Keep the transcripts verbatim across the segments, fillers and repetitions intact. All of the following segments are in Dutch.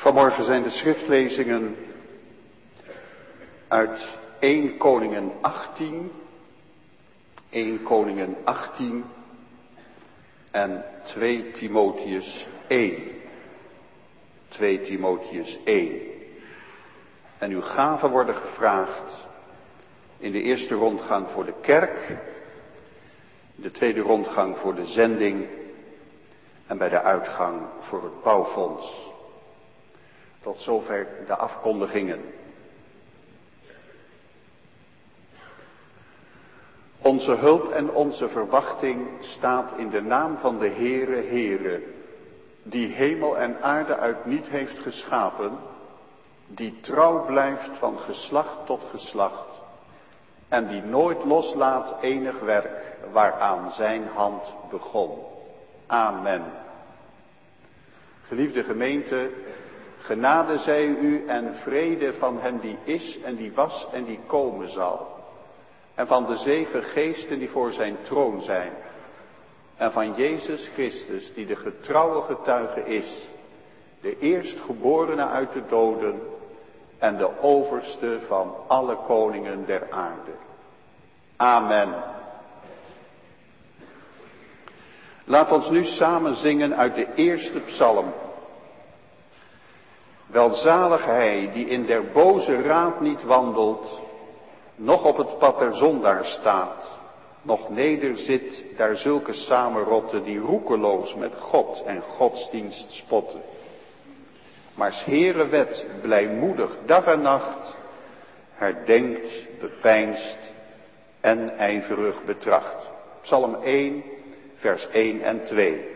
Vanmorgen zijn de schriftlezingen uit Eerste Koningen achttien, Eerste Koningen achttien en Tweede Timotheus één. Tweede Timotheus één. En uw gaven worden gevraagd in de eerste rondgang voor de kerk, in de tweede rondgang voor de zending en bij de uitgang voor het bouwfonds. Tot zover de afkondigingen. Onze hulp en onze verwachting staat in de naam van de Heere, Heere, die hemel en aarde uit niet heeft geschapen, die trouw blijft van geslacht tot geslacht en die nooit loslaat enig werk waaraan zijn hand begon. Amen. Geliefde gemeente, genade zij u en vrede van hem die is en die was en die komen zal. En van de zeven geesten die voor zijn troon zijn. En van Jezus Christus die de getrouwe getuige is. De eerstgeborene uit de doden en de overste van alle koningen der aarde. Amen. Laat ons nu samen zingen uit de eerste psalm. Welzalig hij die in der boze raad niet wandelt, nog op het pad der zondaar staat, nog nederzit daar zulke samenrotten die roekeloos met God en godsdienst spotten. Maar 's Heere wet blijmoedig dag en nacht, herdenkt, bepeinst en ijverig betracht. Psalm één, vers één en twee.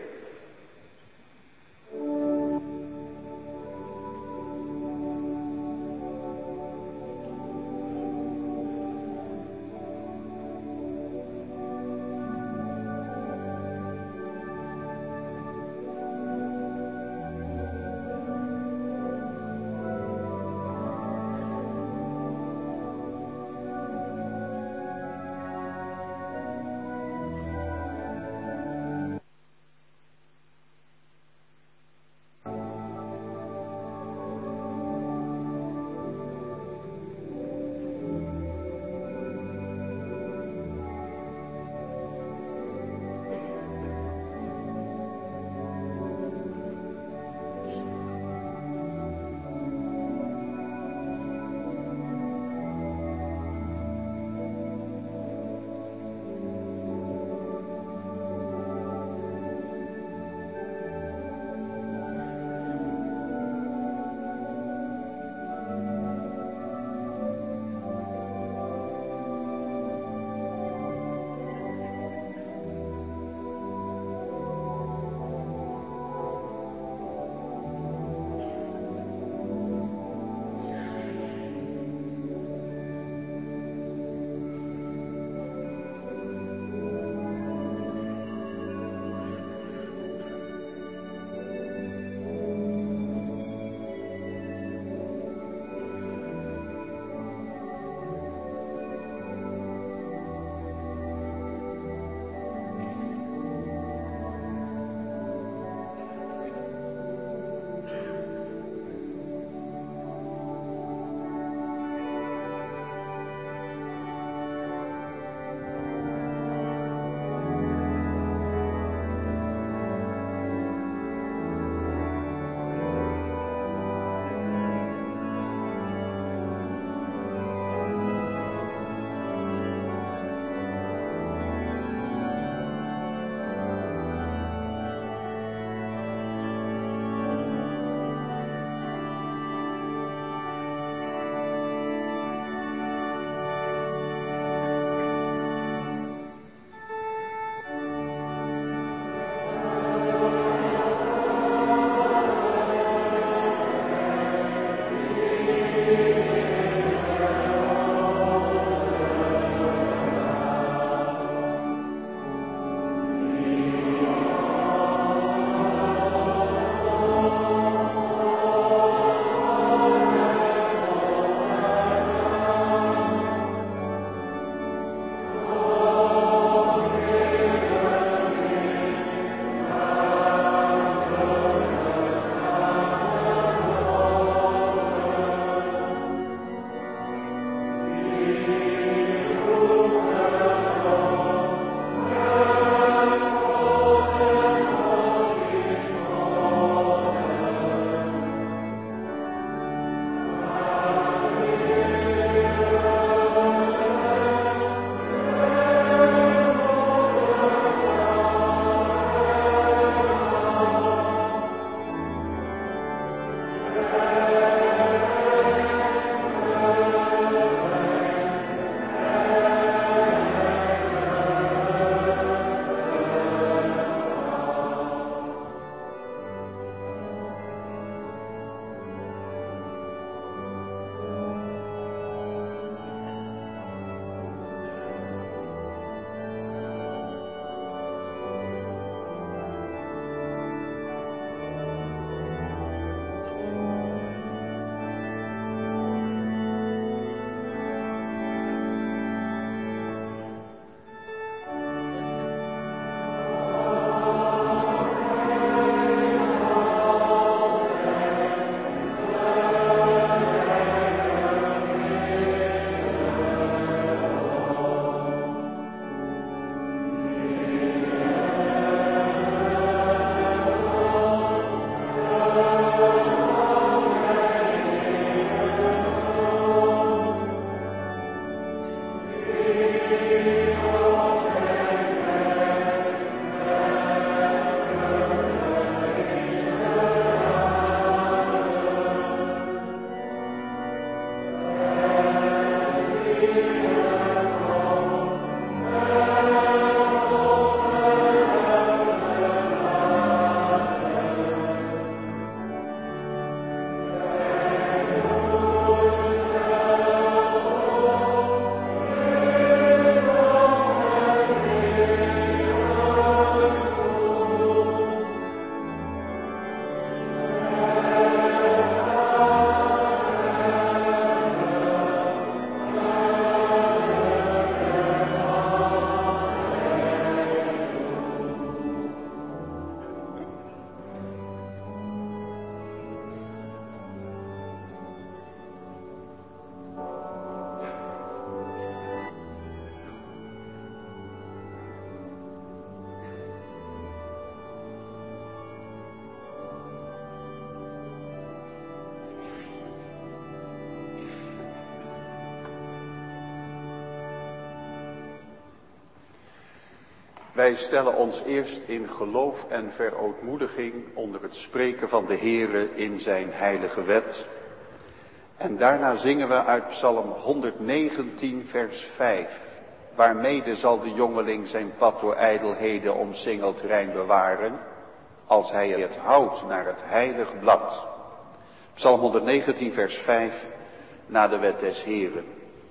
Wij stellen ons eerst in geloof en verootmoediging onder het spreken van de Heere in zijn heilige wet. En daarna zingen we uit Psalm honderdnegentien vers vijf. Waarmede zal de jongeling zijn pad door ijdelheden omsingeld rein bewaren, als hij het houdt naar het heilig blad. Psalm honderdnegentien vers vijf, na de wet des Heeren.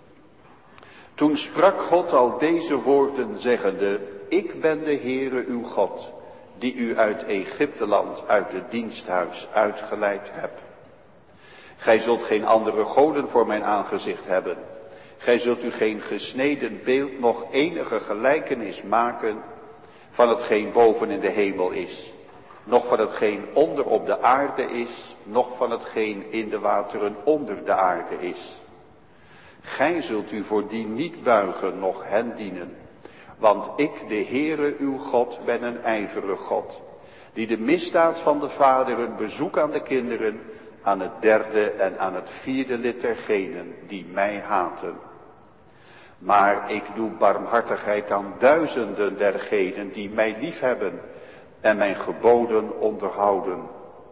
Toen sprak God al deze woorden zeggende: Ik ben de Heere uw God, die u uit Egypteland, uit het diensthuis uitgeleid heb. Gij zult geen andere goden voor mijn aangezicht hebben. Gij zult u geen gesneden beeld, noch enige gelijkenis maken van hetgeen boven in de hemel is, noch van hetgeen onder op de aarde is, noch van hetgeen in de wateren onder de aarde is. Gij zult u voor die niet buigen, noch hen dienen. Want ik, de Heere uw God, ben een ijverig God, die de misdaad van de vaderen bezoek aan de kinderen, aan het derde en aan het vierde lid dergenen die mij haten. Maar ik doe barmhartigheid aan duizenden dergenen die mij liefhebben en mijn geboden onderhouden.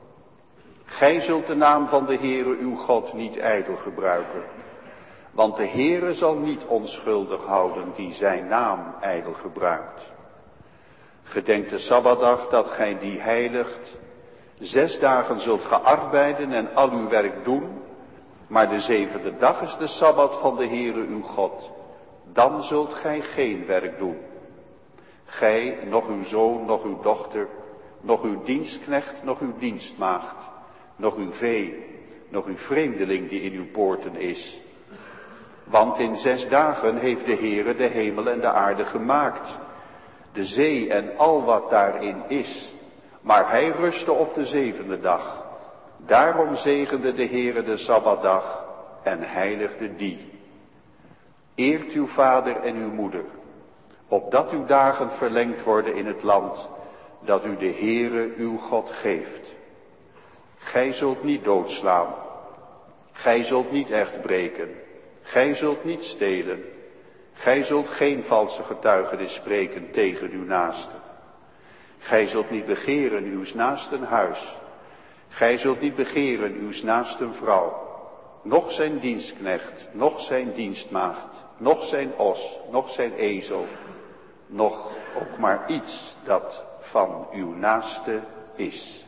Gij zult de naam van de Heere uw God niet ijdel gebruiken. Want de Heere zal niet onschuldig houden die zijn naam ijdel gebruikt. Gedenk de Sabbatdag dat gij die heiligt. Zes dagen zult ge arbeiden en al uw werk doen. Maar de zevende dag is de Sabbat van de Heere uw God. Dan zult gij geen werk doen. Gij, nog uw zoon, nog uw dochter, nog uw dienstknecht, nog uw dienstmaagd, nog uw vee, nog uw vreemdeling die in uw poorten is. Want in zes dagen heeft de Heere de hemel en de aarde gemaakt, de zee en al wat daarin is. Maar hij rustte op de zevende dag. Daarom zegende de Heere de Sabbatdag en heiligde die. Eert uw vader en uw moeder, opdat uw dagen verlengd worden in het land dat u de Heere uw God geeft. Gij zult niet doodslaan, gij zult niet echt breken, gij zult niet stelen, gij zult geen valse getuigenis spreken tegen uw naaste. Gij zult niet begeren uws naasten huis, gij zult niet begeren uws naasten vrouw, noch zijn dienstknecht, noch zijn dienstmaagd, noch zijn os, noch zijn ezel, noch ook maar iets dat van uw naaste is.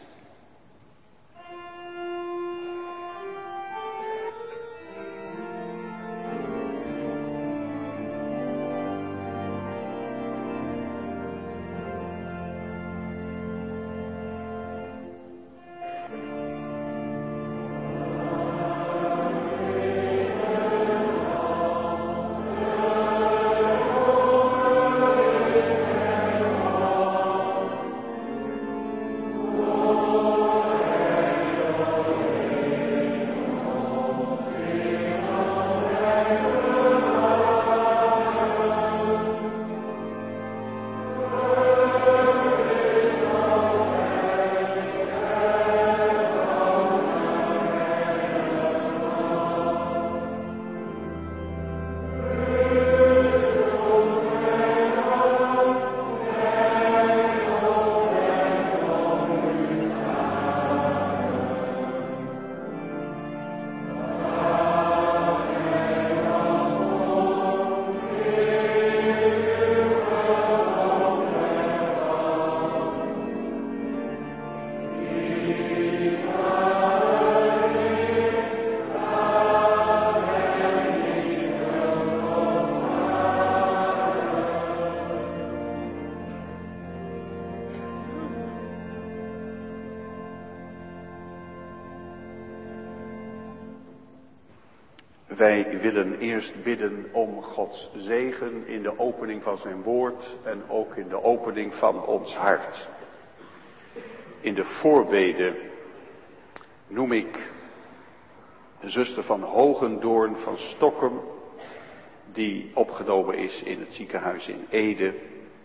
Wij willen eerst bidden om Gods zegen in de opening van zijn woord en ook in de opening van ons hart. In de voorbede noem ik een zuster van Hogendoorn van Stokkum, die opgenomen is in het ziekenhuis in Ede.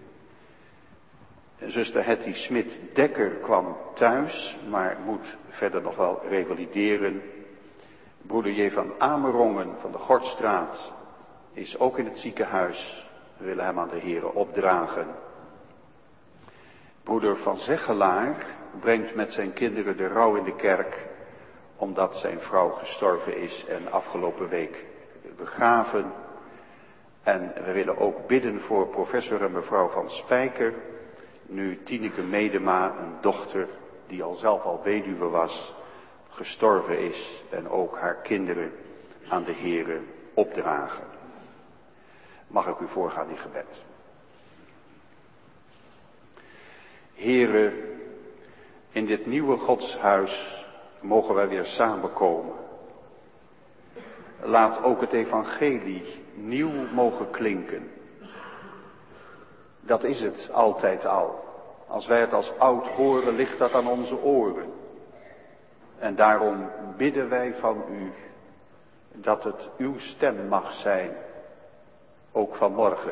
Zuster Hetty Smit-Dekker kwam thuis, maar moet verder nog wel revalideren. Broeder J. van Amerongen van de Gortstraat is ook in het ziekenhuis. We willen hem aan de Here opdragen. Broeder Van Zeggelaar brengt met zijn kinderen de rouw in de kerk, omdat zijn vrouw gestorven is en afgelopen week begraven. En we willen ook bidden voor professor en mevrouw Van Spijker, nu Tineke Medema, een dochter die al zelf al weduwe was, gestorven is en ook haar kinderen aan de Here opdragen. Mag ik u voorgaan in gebed. Here, in dit nieuwe godshuis mogen wij weer samenkomen. Laat ook het evangelie nieuw mogen klinken. Dat is het altijd al. Als wij het als oud horen, ligt dat aan onze oren. En daarom bidden wij van u dat het uw stem mag zijn, ook vanmorgen.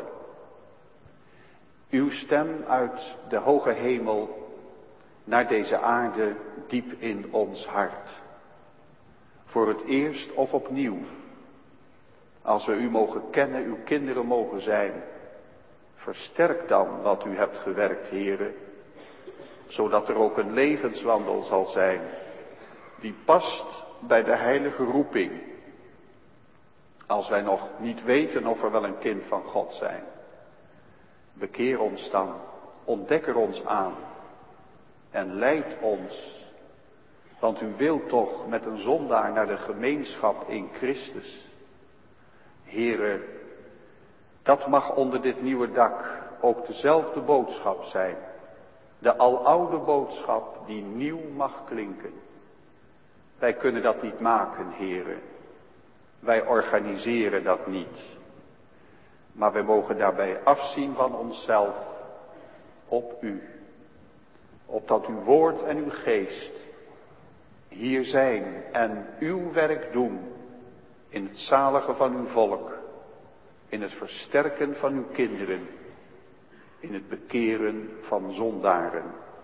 Uw stem uit de hoge hemel naar deze aarde diep in ons hart. Voor het eerst of opnieuw, als we u mogen kennen, uw kinderen mogen zijn, versterk dan wat u hebt gewerkt, Heere, zodat er ook een levenswandel zal zijn die past bij de heilige roeping. Als wij nog niet weten of we wel een kind van God zijn, bekeer ons dan, ontdek er ons aan en leid ons. Want u wilt toch met een zondaar naar de gemeenschap in Christus. Heere, dat mag onder dit nieuwe dak ook dezelfde boodschap zijn. De aloude boodschap die nieuw mag klinken. Wij kunnen dat niet maken, Heere. Wij organiseren dat niet. Maar wij mogen daarbij afzien van onszelf op u. Opdat uw woord en uw geest hier zijn en uw werk doen in het zaligen van uw volk, in het versterken van uw kinderen, in het bekeren van zondaren.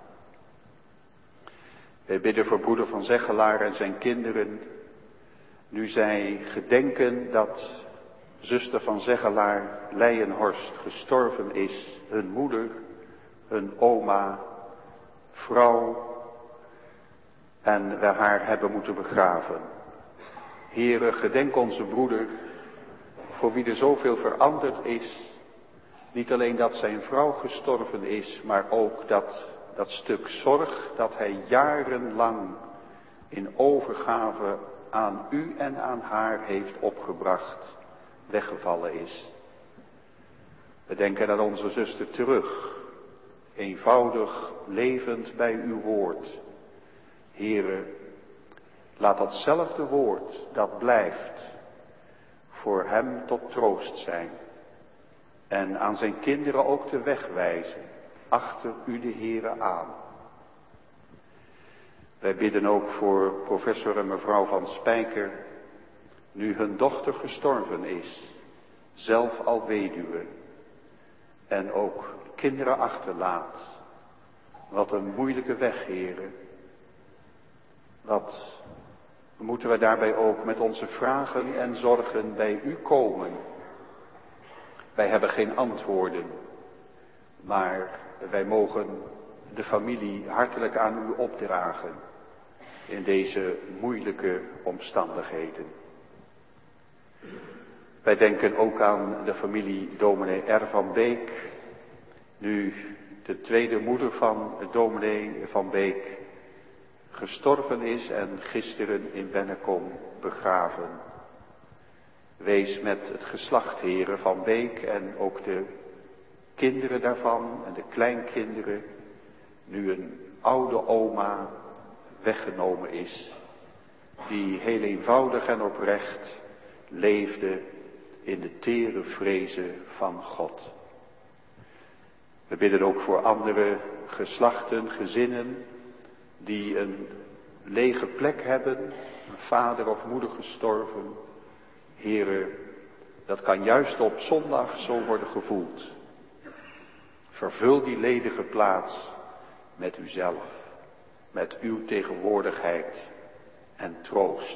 Wij bidden voor broeder Van Zeggelaar en zijn kinderen, nu zij gedenken dat zuster Van Zeggelaar Leijenhorst gestorven is, hun moeder, hun oma, vrouw, en we haar hebben moeten begraven. Heere, gedenk onze broeder, voor wie er zoveel veranderd is. Niet alleen dat zijn vrouw gestorven is, maar ook dat dat stuk zorg dat hij jarenlang in overgave aan u en aan haar heeft opgebracht, weggevallen is. We denken aan onze zuster terug, eenvoudig levend bij uw woord. Heere, laat datzelfde woord dat blijft voor hem tot troost zijn. En aan zijn kinderen ook de weg wijzen, achter u de Heere aan. Wij bidden ook voor professor en mevrouw Van Spijker, nu hun dochter gestorven is, zelf al weduwe, en ook kinderen achterlaat. Wat een moeilijke weg, Heere. Wat moeten we daarbij ook met onze vragen en zorgen bij u komen? Wij hebben geen antwoorden, maar wij mogen de familie hartelijk aan u opdragen in deze moeilijke omstandigheden. Wij denken ook aan de familie dominee R. van Beek, nu de tweede moeder van dominee van Beek gestorven is en gisteren in Bennekom begraven. Wees met het geslacht, Heren, van Beek en ook de kinderen daarvan en de kleinkinderen, nu een oude oma weggenomen is, die heel eenvoudig en oprecht leefde in de tere vrezen van God. We bidden ook voor andere geslachten, gezinnen, die een lege plek hebben, een vader of moeder gestorven. Heere, dat kan juist op zondag zo worden gevoeld. Vervul die ledige plaats met uzelf, met uw tegenwoordigheid en troost.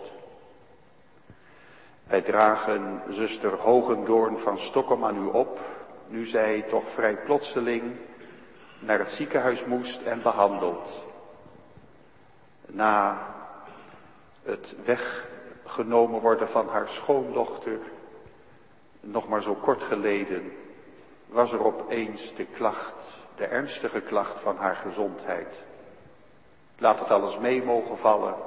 Wij dragen zuster Hogendoorn van Stockholm aan u op, nu zij toch vrij plotseling naar het ziekenhuis moest en behandeld. Na het weggenomen worden van haar schoondochter, nog maar zo kort geleden, was er opeens de klacht, de ernstige klacht van haar gezondheid. Laat het alles mee mogen vallen.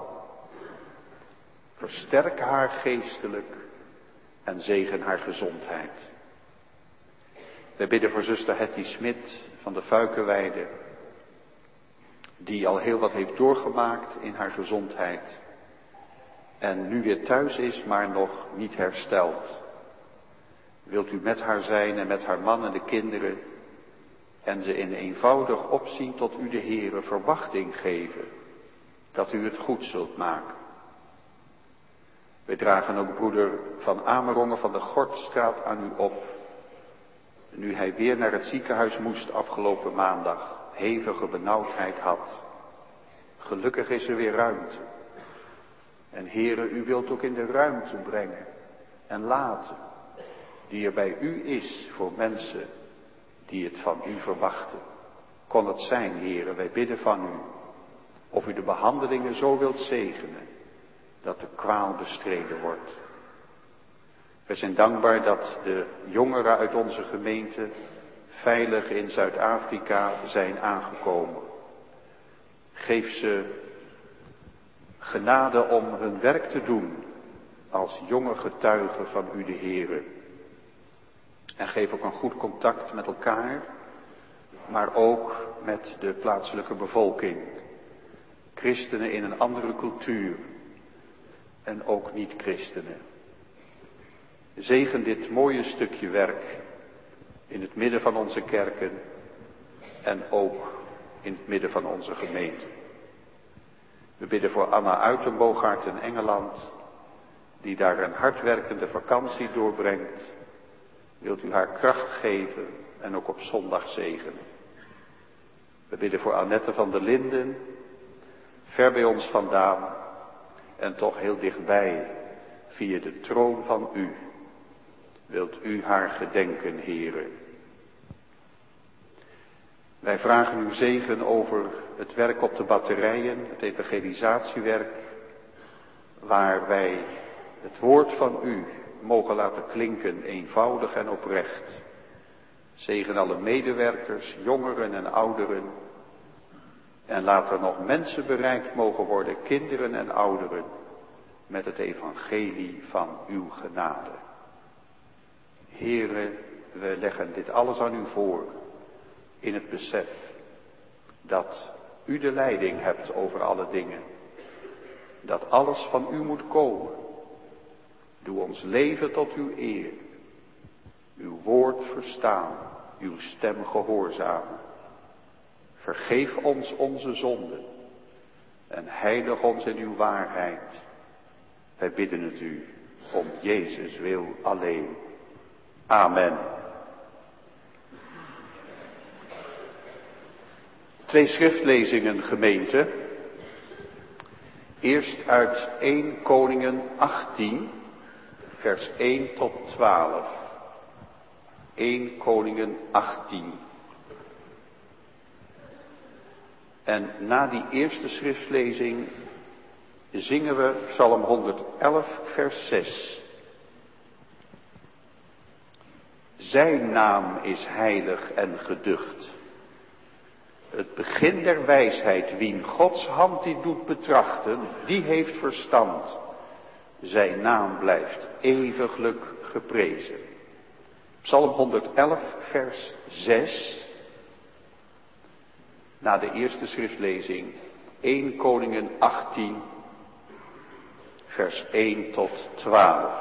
Versterk haar geestelijk en zegen haar gezondheid. Wij bidden voor zuster Hetty Smit van de Fuikenweide, die al heel wat heeft doorgemaakt in haar gezondheid en nu weer thuis is, maar nog niet hersteld. Wilt u met haar zijn en met haar man en de kinderen en ze in eenvoudig opzien tot u de Heere verwachting geven dat u het goed zult maken. Wij dragen ook broeder Van Amerongen van de Gortstraat aan u op, nu hij weer naar het ziekenhuis moest afgelopen maandag, hevige benauwdheid had. Gelukkig is er weer ruimte. En Heere, u wilt ook in de ruimte brengen en laten, die er bij u is voor mensen die het van u verwachten. Kon het zijn, Heere, wij bidden van u, of u de behandelingen zo wilt zegenen, dat de kwaal bestreden wordt. We zijn dankbaar dat de jongeren uit onze gemeente veilig in Zuid-Afrika zijn aangekomen. Geef ze genade om hun werk te doen als jonge getuigen van u de Heere. En geef ook een goed contact met elkaar, maar ook met de plaatselijke bevolking. Christenen in een andere cultuur en ook niet-christenen. Zegen dit mooie stukje werk in het midden van onze kerken en ook in het midden van onze gemeente. We bidden voor Anna Uitenboogaert in Engeland, die daar een hardwerkende vakantie doorbrengt. Wilt u haar kracht geven en ook op zondag zegenen. We bidden voor Annette van der Linden, ver bij ons vandaan en toch heel dichtbij, via de troon van u. Wilt u haar gedenken, Heere. Wij vragen uw zegen over het werk op de batterijen, het evangelisatiewerk, waar wij het woord van u mogen laten klinken, eenvoudig en oprecht. Zegen alle medewerkers, jongeren en ouderen. En laat er nog mensen bereikt mogen worden, kinderen en ouderen, met het evangelie van uw genade. Heere, we leggen dit alles aan u voor, in het besef dat u de leiding hebt over alle dingen. Dat alles van u moet komen. Doe ons leven tot uw eer. Uw woord verstaan, uw stem gehoorzamen. Vergeef ons onze zonden en heilig ons in uw waarheid. Wij bidden het u om Jezus wil alleen. Amen. Twee schriftlezingen, gemeente. Eerst uit eerste Koningen achttien, vers één tot twaalf. eerste Koningen achttien. En na die eerste schriftlezing zingen we Psalm honderd-elf, vers zes. Zijn naam is heilig en geducht. Het begin der wijsheid, wien Gods hand die doet betrachten, die heeft verstand. Zijn naam blijft eeuwiglijk geprezen. Psalm honderd-elf, vers zes. Na de eerste schriftlezing, eerste Koningen achttien, vers één tot twaalf.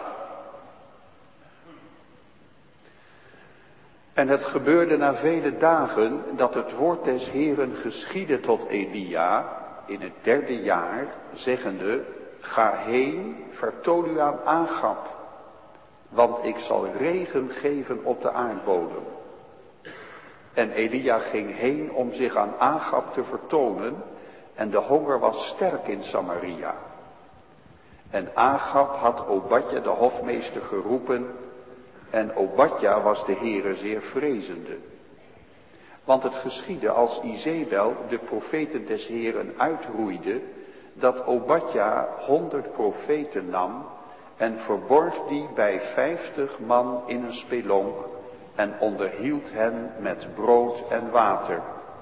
En het gebeurde na vele dagen dat het woord des Heeren geschiedde tot Elia in het derde jaar, zeggende, ga heen, vertoon u aan Agab, want ik zal regen geven op de aardbodem. En Elia ging heen om zich aan Agab te vertonen, en de honger was sterk in Samaria. En Agab had Obadja de hofmeester geroepen, en Obadja was de Heere zeer vrezende. Want het geschiedde als Izebel de profeten des Heeren uitroeide, dat Obadja honderd profeten nam en verborg die bij vijftig man in een spelonk en onderhield hen met brood en water.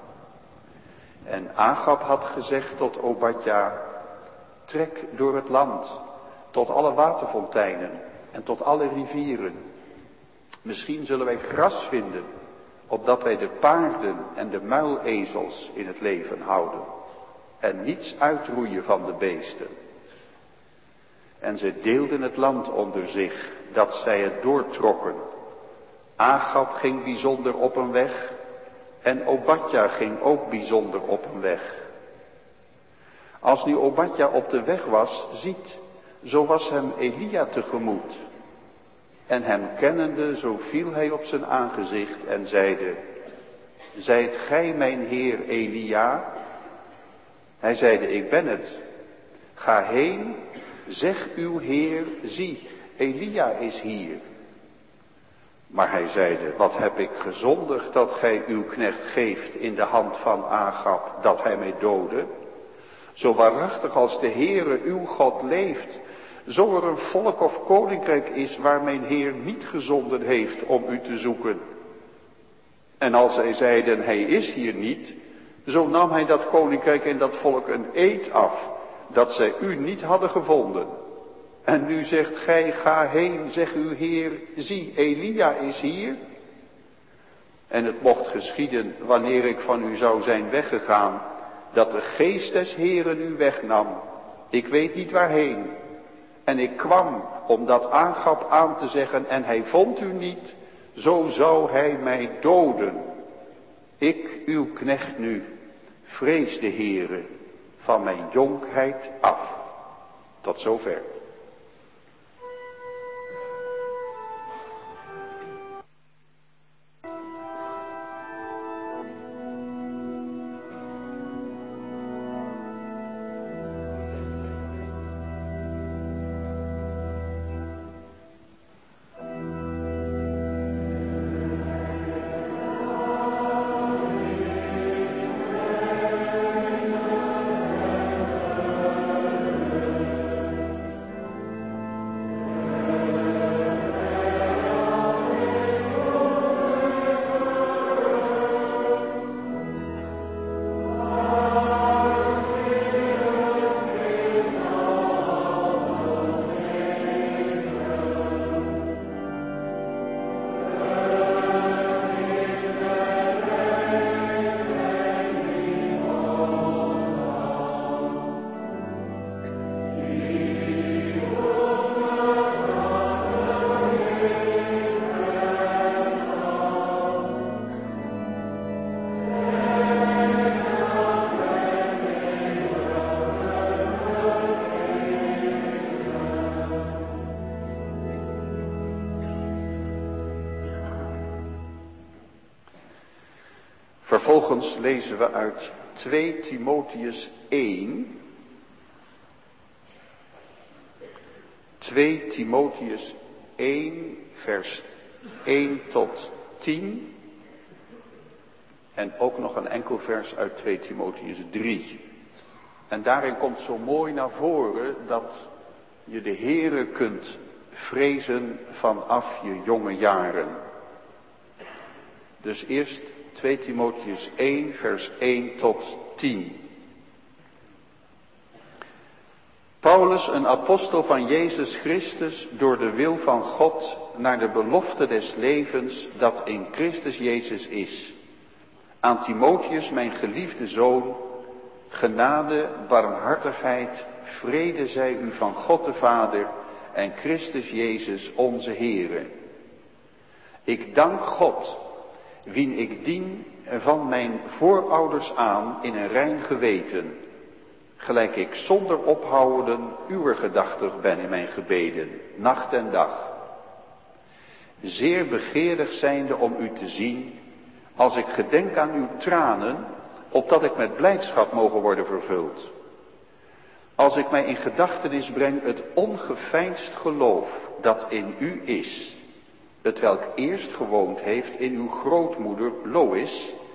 En Agab had gezegd tot Obadja, trek door het land, tot alle waterfonteinen en tot alle rivieren. Misschien zullen wij gras vinden, opdat wij de paarden en de muilezels in het leven houden en niets uitroeien van de beesten. En zij deelden het land onder zich, dat zij het doortrokken. Agab ging bijzonder op een weg en Obadja ging ook bijzonder op een weg. Als nu Obadja op de weg was, ziet, zo was hem Elia tegemoet. En hem kennende, zo viel hij op zijn aangezicht en zeide, zijt gij mijn heer Elia? Hij zeide, ik ben het. Ga heen, zeg uw heer, zie, Elia is hier. Maar hij zeide, wat heb ik gezondigd dat gij uw knecht geeft in de hand van Agab, dat hij mij dode? Zo waarachtig als de Heere uw God leeft, zo er een volk of koninkrijk is waar mijn Heer niet gezonden heeft om u te zoeken. En als zij zeiden, hij is hier niet, zo nam hij dat koninkrijk en dat volk een eed af, dat zij u niet hadden gevonden. En nu zegt gij, ga heen, zeg uw Heer, zie, Elia is hier. En het mocht geschieden, wanneer ik van u zou zijn weggegaan, dat de geest des Heeren u wegnam. Ik weet niet waarheen. En ik kwam om dat Agab aan te zeggen, en hij vond u niet, zo zou hij mij doden. Ik, uw knecht nu, vrees de Heere van mijn jonkheid af. Tot zover. Vervolgens lezen we uit twee Timotheus één. twee Timotheus één, vers één tot tien. En ook nog een enkel vers uit twee Timotheus drie. En daarin komt zo mooi naar voren dat je de Heere kunt vrezen vanaf je jonge jaren. Dus eerst twee Timotheus één, vers één tot tien. Paulus, een apostel van Jezus Christus, door de wil van God, naar de belofte des levens dat in Christus Jezus is. Aan Timotheus, mijn geliefde zoon, genade, barmhartigheid, vrede zij u van God de Vader en Christus Jezus onze Heere. Ik dank God, wien ik dien van mijn voorouders aan in een rein geweten, gelijk ik zonder ophouden uwer gedachtig ben in mijn gebeden, nacht en dag. Zeer begeerig zijnde om u te zien, als ik gedenk aan uw tranen, opdat ik met blijdschap mogen worden vervuld. Als ik mij in gedachtenis breng het ongeveinsd geloof dat in u is, het welk eerst gewoond heeft in uw grootmoeder Lois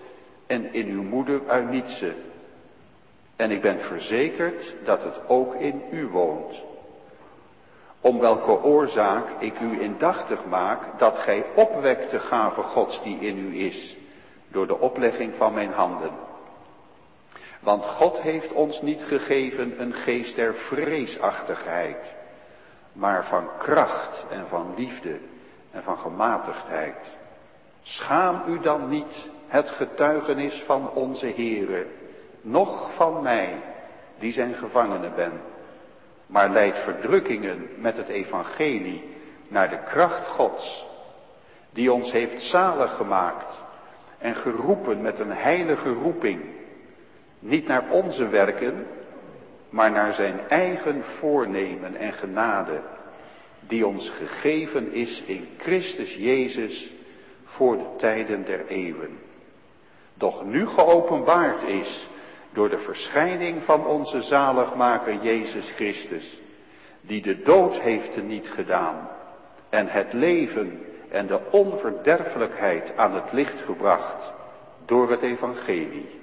en in uw moeder Eunice. En ik ben verzekerd dat het ook in u woont. Om welke oorzaak ik u indachtig maak dat gij opwekt de gave Gods die in u is, door de oplegging van mijn handen. Want God heeft ons niet gegeven een geest der vreesachtigheid, maar van kracht en van liefde en van gematigdheid. Schaam u dan niet het getuigenis van onze Heere, noch van mij, die zijn gevangene ben, maar leidt verdrukkingen met het evangelie naar de kracht Gods, die ons heeft zalig gemaakt en geroepen met een heilige roeping, niet naar onze werken, maar naar zijn eigen voornemen en genade, die ons gegeven is in Christus Jezus voor de tijden der eeuwen. Doch nu geopenbaard is door de verschijning van onze zaligmaker Jezus Christus, die de dood heeft teniet gedaan en het leven en de onverderfelijkheid aan het licht gebracht door het evangelie.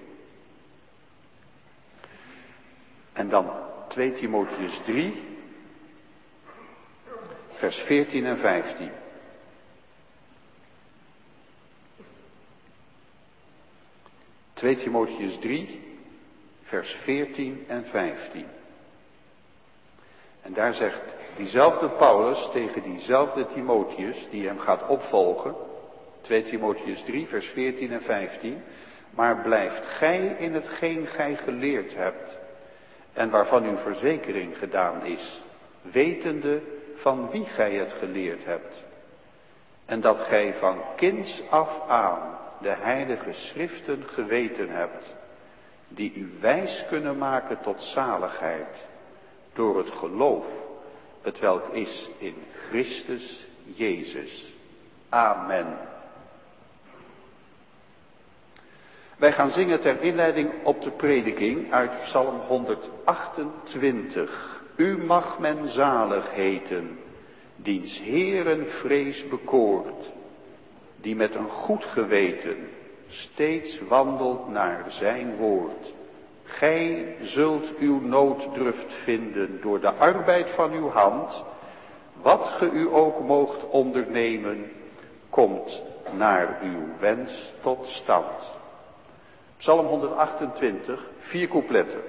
En dan twee Timotheüs drie, vers veertien en vijftien. twee Timotheüs drie, vers veertien en vijftien. En daar zegt diezelfde Paulus tegen diezelfde Timotheus, die hem gaat opvolgen, twee Timotheüs drie, vers veertien en vijftien. Maar blijft gij in hetgeen gij geleerd hebt, en waarvan uw verzekering gedaan is, wetende van wie gij het geleerd hebt, en dat gij van kinds af aan de heilige schriften geweten hebt, die u wijs kunnen maken tot zaligheid, door het geloof, het welk is in Christus Jezus. Amen. Wij gaan zingen ter inleiding op de prediking uit Psalm honderdachtentwintig. U mag men zalig heten, diens Heeren vrees bekoort, die met een goed geweten steeds wandelt naar zijn woord. Gij zult uw nooddruft vinden door de arbeid van uw hand. Wat ge u ook moogt ondernemen, komt naar uw wens tot stand. Psalm honderdachtentwintig, vier coupletten.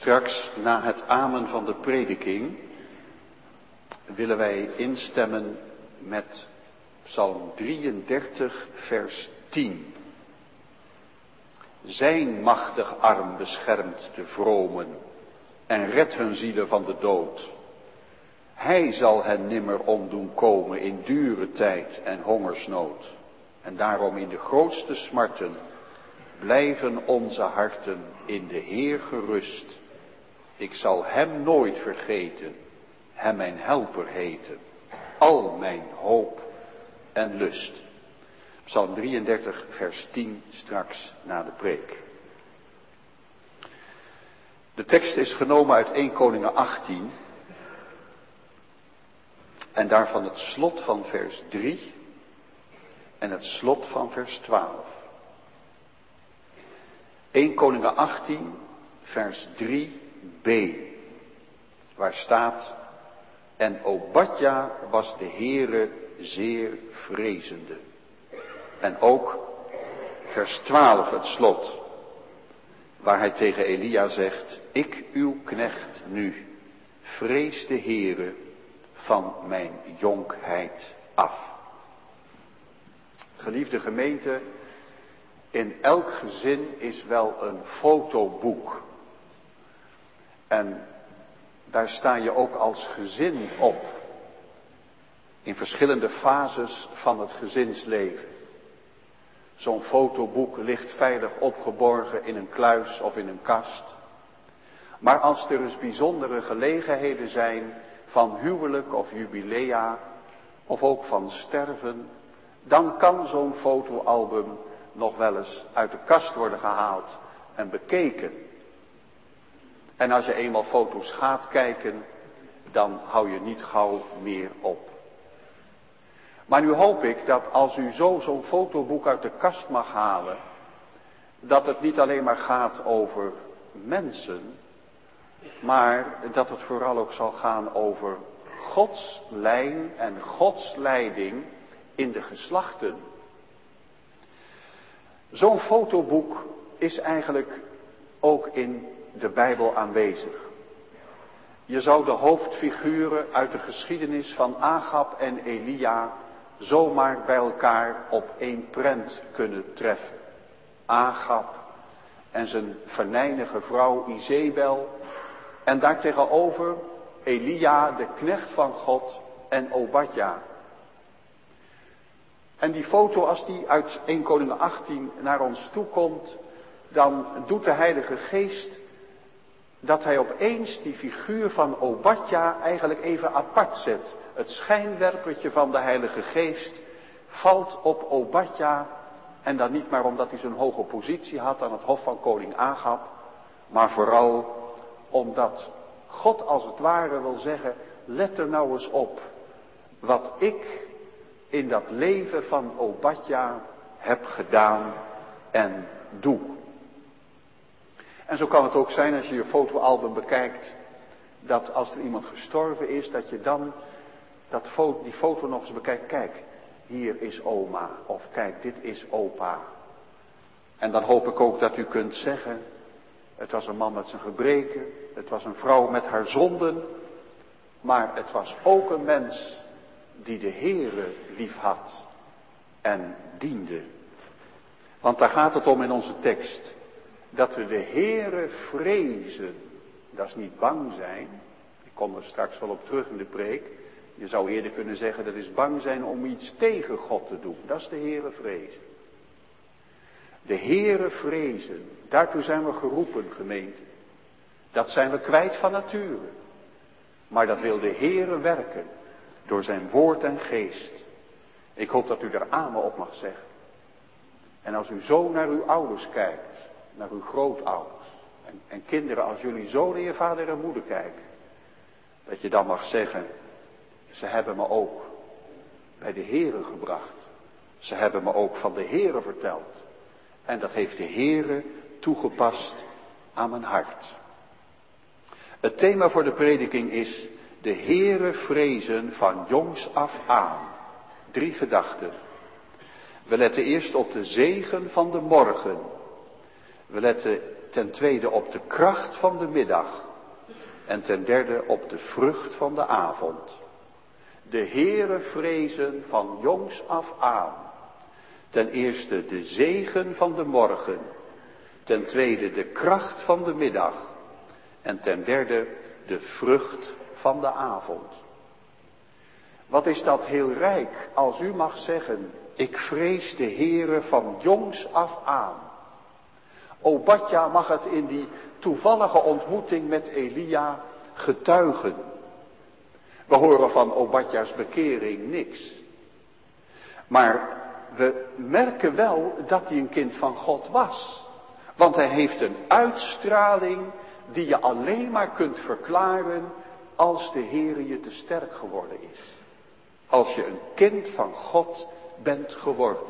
Straks na het amen van de prediking willen wij instemmen met Psalm drieëndertig vers tien. Zijn machtig arm beschermt de vromen en redt hun zielen van de dood. Hij zal hen nimmer omdoen komen in dure tijd en hongersnood. En daarom in de grootste smarten blijven onze harten in de Heer gerust. Ik zal hem nooit vergeten, hem mijn helper heten, al mijn hoop en lust. Psalm drieëndertig vers tien straks na de preek. De tekst is genomen uit eerste Koningen achttien en daarvan het slot van vers drie en het slot van vers twaalf. eerste Koningen achttien vers drie b, waar staat: en Obadja was de Heere zeer vrezende. En ook vers twaalf het slot, waar hij tegen Elia zegt: ik uw knecht nu, vrees de Heere van mijn jonkheid af. Geliefde gemeente, in elk gezin is wel een fotoboek. En daar sta je ook als gezin op. In verschillende fases van het gezinsleven. Zo'n fotoboek ligt veilig opgeborgen in een kluis of in een kast. Maar als er eens bijzondere gelegenheden zijn van huwelijk of jubilea of ook van sterven, dan kan zo'n fotoalbum nog wel eens uit de kast worden gehaald en bekeken. En als je eenmaal foto's gaat kijken, dan hou je niet gauw meer op. Maar nu hoop ik dat als u zo zo'n fotoboek uit de kast mag halen, dat het niet alleen maar gaat over mensen, maar dat het vooral ook zal gaan over Gods lijn en Gods leiding in de geslachten. Zo'n fotoboek is eigenlijk ook in de Bijbel aanwezig. Je zou de hoofdfiguren uit de geschiedenis van Agab en Elia zomaar bij elkaar op één prent kunnen treffen. Agab en zijn venijnige vrouw Izebel en daartegenover Elia, de knecht van God, en Obadja. En die foto, als die uit eerste Koningen achttien naar ons toe komt, dan doet de Heilige Geest dat hij opeens die figuur van Obadja eigenlijk even apart zet. Het schijnwerpertje van de Heilige Geest valt op Obadja, en dan niet maar omdat hij zo'n hoge positie had aan het hof van koning Agab, maar vooral omdat God als het ware wil zeggen: let er nou eens op wat ik in dat leven van Obadja heb gedaan en doe. En zo kan het ook zijn als je je fotoalbum bekijkt, dat als er iemand gestorven is, dat je dan dat foto, die foto nog eens bekijkt. Kijk, hier is oma, of kijk, dit is opa. En dan hoop ik ook dat u kunt zeggen: het was een man met zijn gebreken, het was een vrouw met haar zonden, maar het was ook een mens die de Heere lief had en diende. Want daar gaat het om in onze tekst. Dat we de Heere vrezen. Dat is niet bang zijn. Ik kom er straks wel op terug in de preek. Je zou eerder kunnen zeggen, dat is bang zijn om iets tegen God te doen. Dat is de Heere vrezen. De Heere vrezen. Daartoe zijn we geroepen, gemeente. Dat zijn we kwijt van nature. Maar dat wil de Heere werken. Door zijn woord en geest. Ik hoop dat u er amen op mag zeggen. En als u zo naar uw ouders kijkt. Naar uw grootouders. En, en kinderen, als jullie zo naar je vader en moeder kijken. Dat je dan mag zeggen: ze hebben me ook bij de Heere gebracht. Ze hebben me ook van de Heere verteld. En dat heeft de Heere toegepast aan mijn hart. Het thema voor de prediking is: de Heere vrezen van jongs af aan. Drie gedachten. We letten eerst op de zegen van de morgen. We letten ten tweede op de kracht van de middag. En ten derde op de vrucht van de avond. De Heere vrezen van jongs af aan. Ten eerste de zegen van de morgen. Ten tweede de kracht van de middag. En ten derde de vrucht van de avond. Wat is dat heel rijk als u mag zeggen, ik vrees de Heere van jongs af aan. Obadja mag het in die toevallige ontmoeting met Elia getuigen. We horen van Obadja's bekering niks. Maar we merken wel dat hij een kind van God was. Want hij heeft een uitstraling die je alleen maar kunt verklaren als de Heere je te sterk geworden is. Als je een kind van God bent geworden.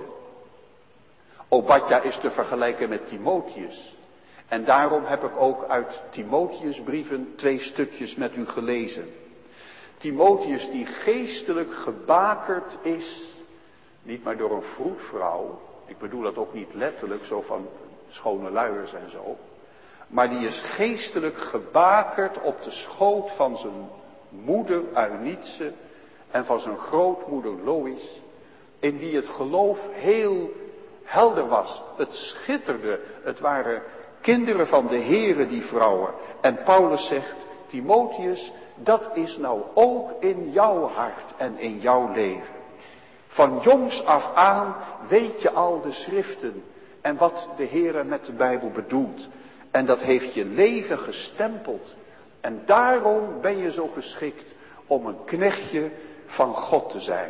Obadja is te vergelijken met Timotheus. En daarom heb ik ook uit Timotheus' brieven twee stukjes met u gelezen. Timotheus die geestelijk gebakerd is, niet maar door een vroedvrouw, ik bedoel dat ook niet letterlijk zo van schone luiers en zo, maar die is geestelijk gebakerd op de schoot van zijn moeder Eunice en van zijn grootmoeder Lois, in wie het geloof heel helder was. Het schitterde, het waren kinderen van de Heere, die vrouwen. En Paulus zegt, Timotheus, dat is nou ook in jouw hart en in jouw leven. Van jongs af aan weet je al de schriften en wat de Heere met de Bijbel bedoelt. En dat heeft je leven gestempeld. En daarom ben je zo geschikt om een knechtje van God te zijn.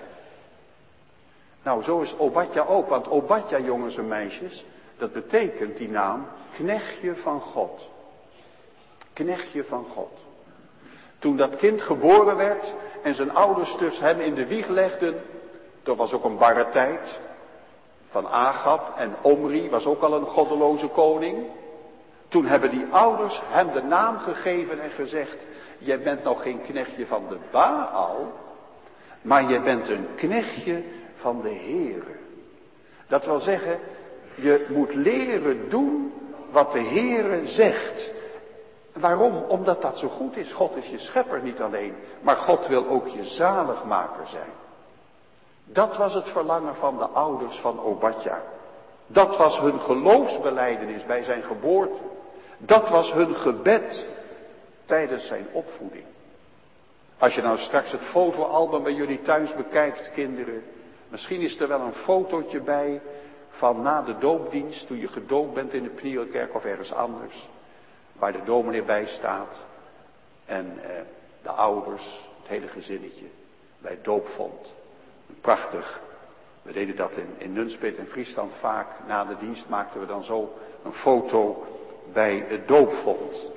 Nou, zo is Obadja ook, want Obadja, jongens en meisjes, dat betekent die naam knechtje van God. Knechtje van God. Toen dat kind geboren werd en zijn ouders dus hem in de wieg legden, dat was ook een barre tijd van Agab en Omri, was ook al een goddeloze koning. Toen hebben die ouders hem de naam gegeven en gezegd, jij bent nog geen knechtje van de Baal, maar je bent een knechtje van de Heere. Dat wil zeggen, je moet leren doen wat de Heere zegt. Waarom? Omdat dat zo goed is. God is je schepper niet alleen, maar God wil ook je zaligmaker zijn. Dat was het verlangen van de ouders van Obadja. Dat was hun geloofsbelijdenis bij zijn geboorte. Dat was hun gebed tijdens zijn opvoeding. Als je nou straks het fotoalbum bij jullie thuis bekijkt, kinderen, misschien is er wel een fotootje bij van na de doopdienst, toen je gedoopt bent in de Pnielkerk of ergens anders, waar de dominee bij staat en eh, de ouders, het hele gezinnetje, bij het doopvond. Prachtig. We deden dat in, in Nunspeet en Friesland vaak. Na de dienst maakten we dan zo een foto bij het doopvond.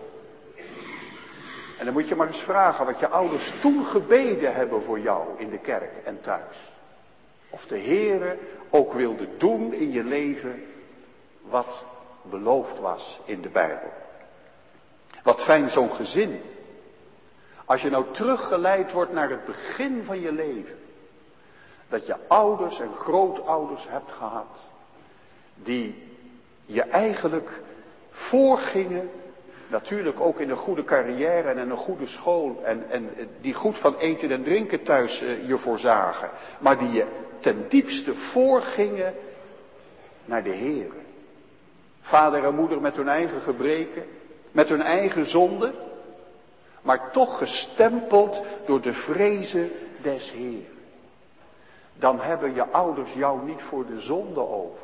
En dan moet je maar eens vragen wat je ouders toen gebeden hebben voor jou in de kerk en thuis. Of de Heere ook wilde doen in je leven wat beloofd was in de Bijbel. Wat fijn zo'n gezin. Als je nou teruggeleid wordt naar het begin van je leven. Dat je ouders en grootouders hebt gehad. Die je eigenlijk voorgingen. Natuurlijk ook in een goede carrière en in een goede school. En, en die goed van eten en drinken thuis uh, je voorzagen. Maar die je ten diepste voorgingen naar de Heere. Vader en moeder met hun eigen gebreken. Met hun eigen zonde. Maar toch gestempeld door de vrezen des Heeren. Dan hebben je ouders jou niet voor de zonde over.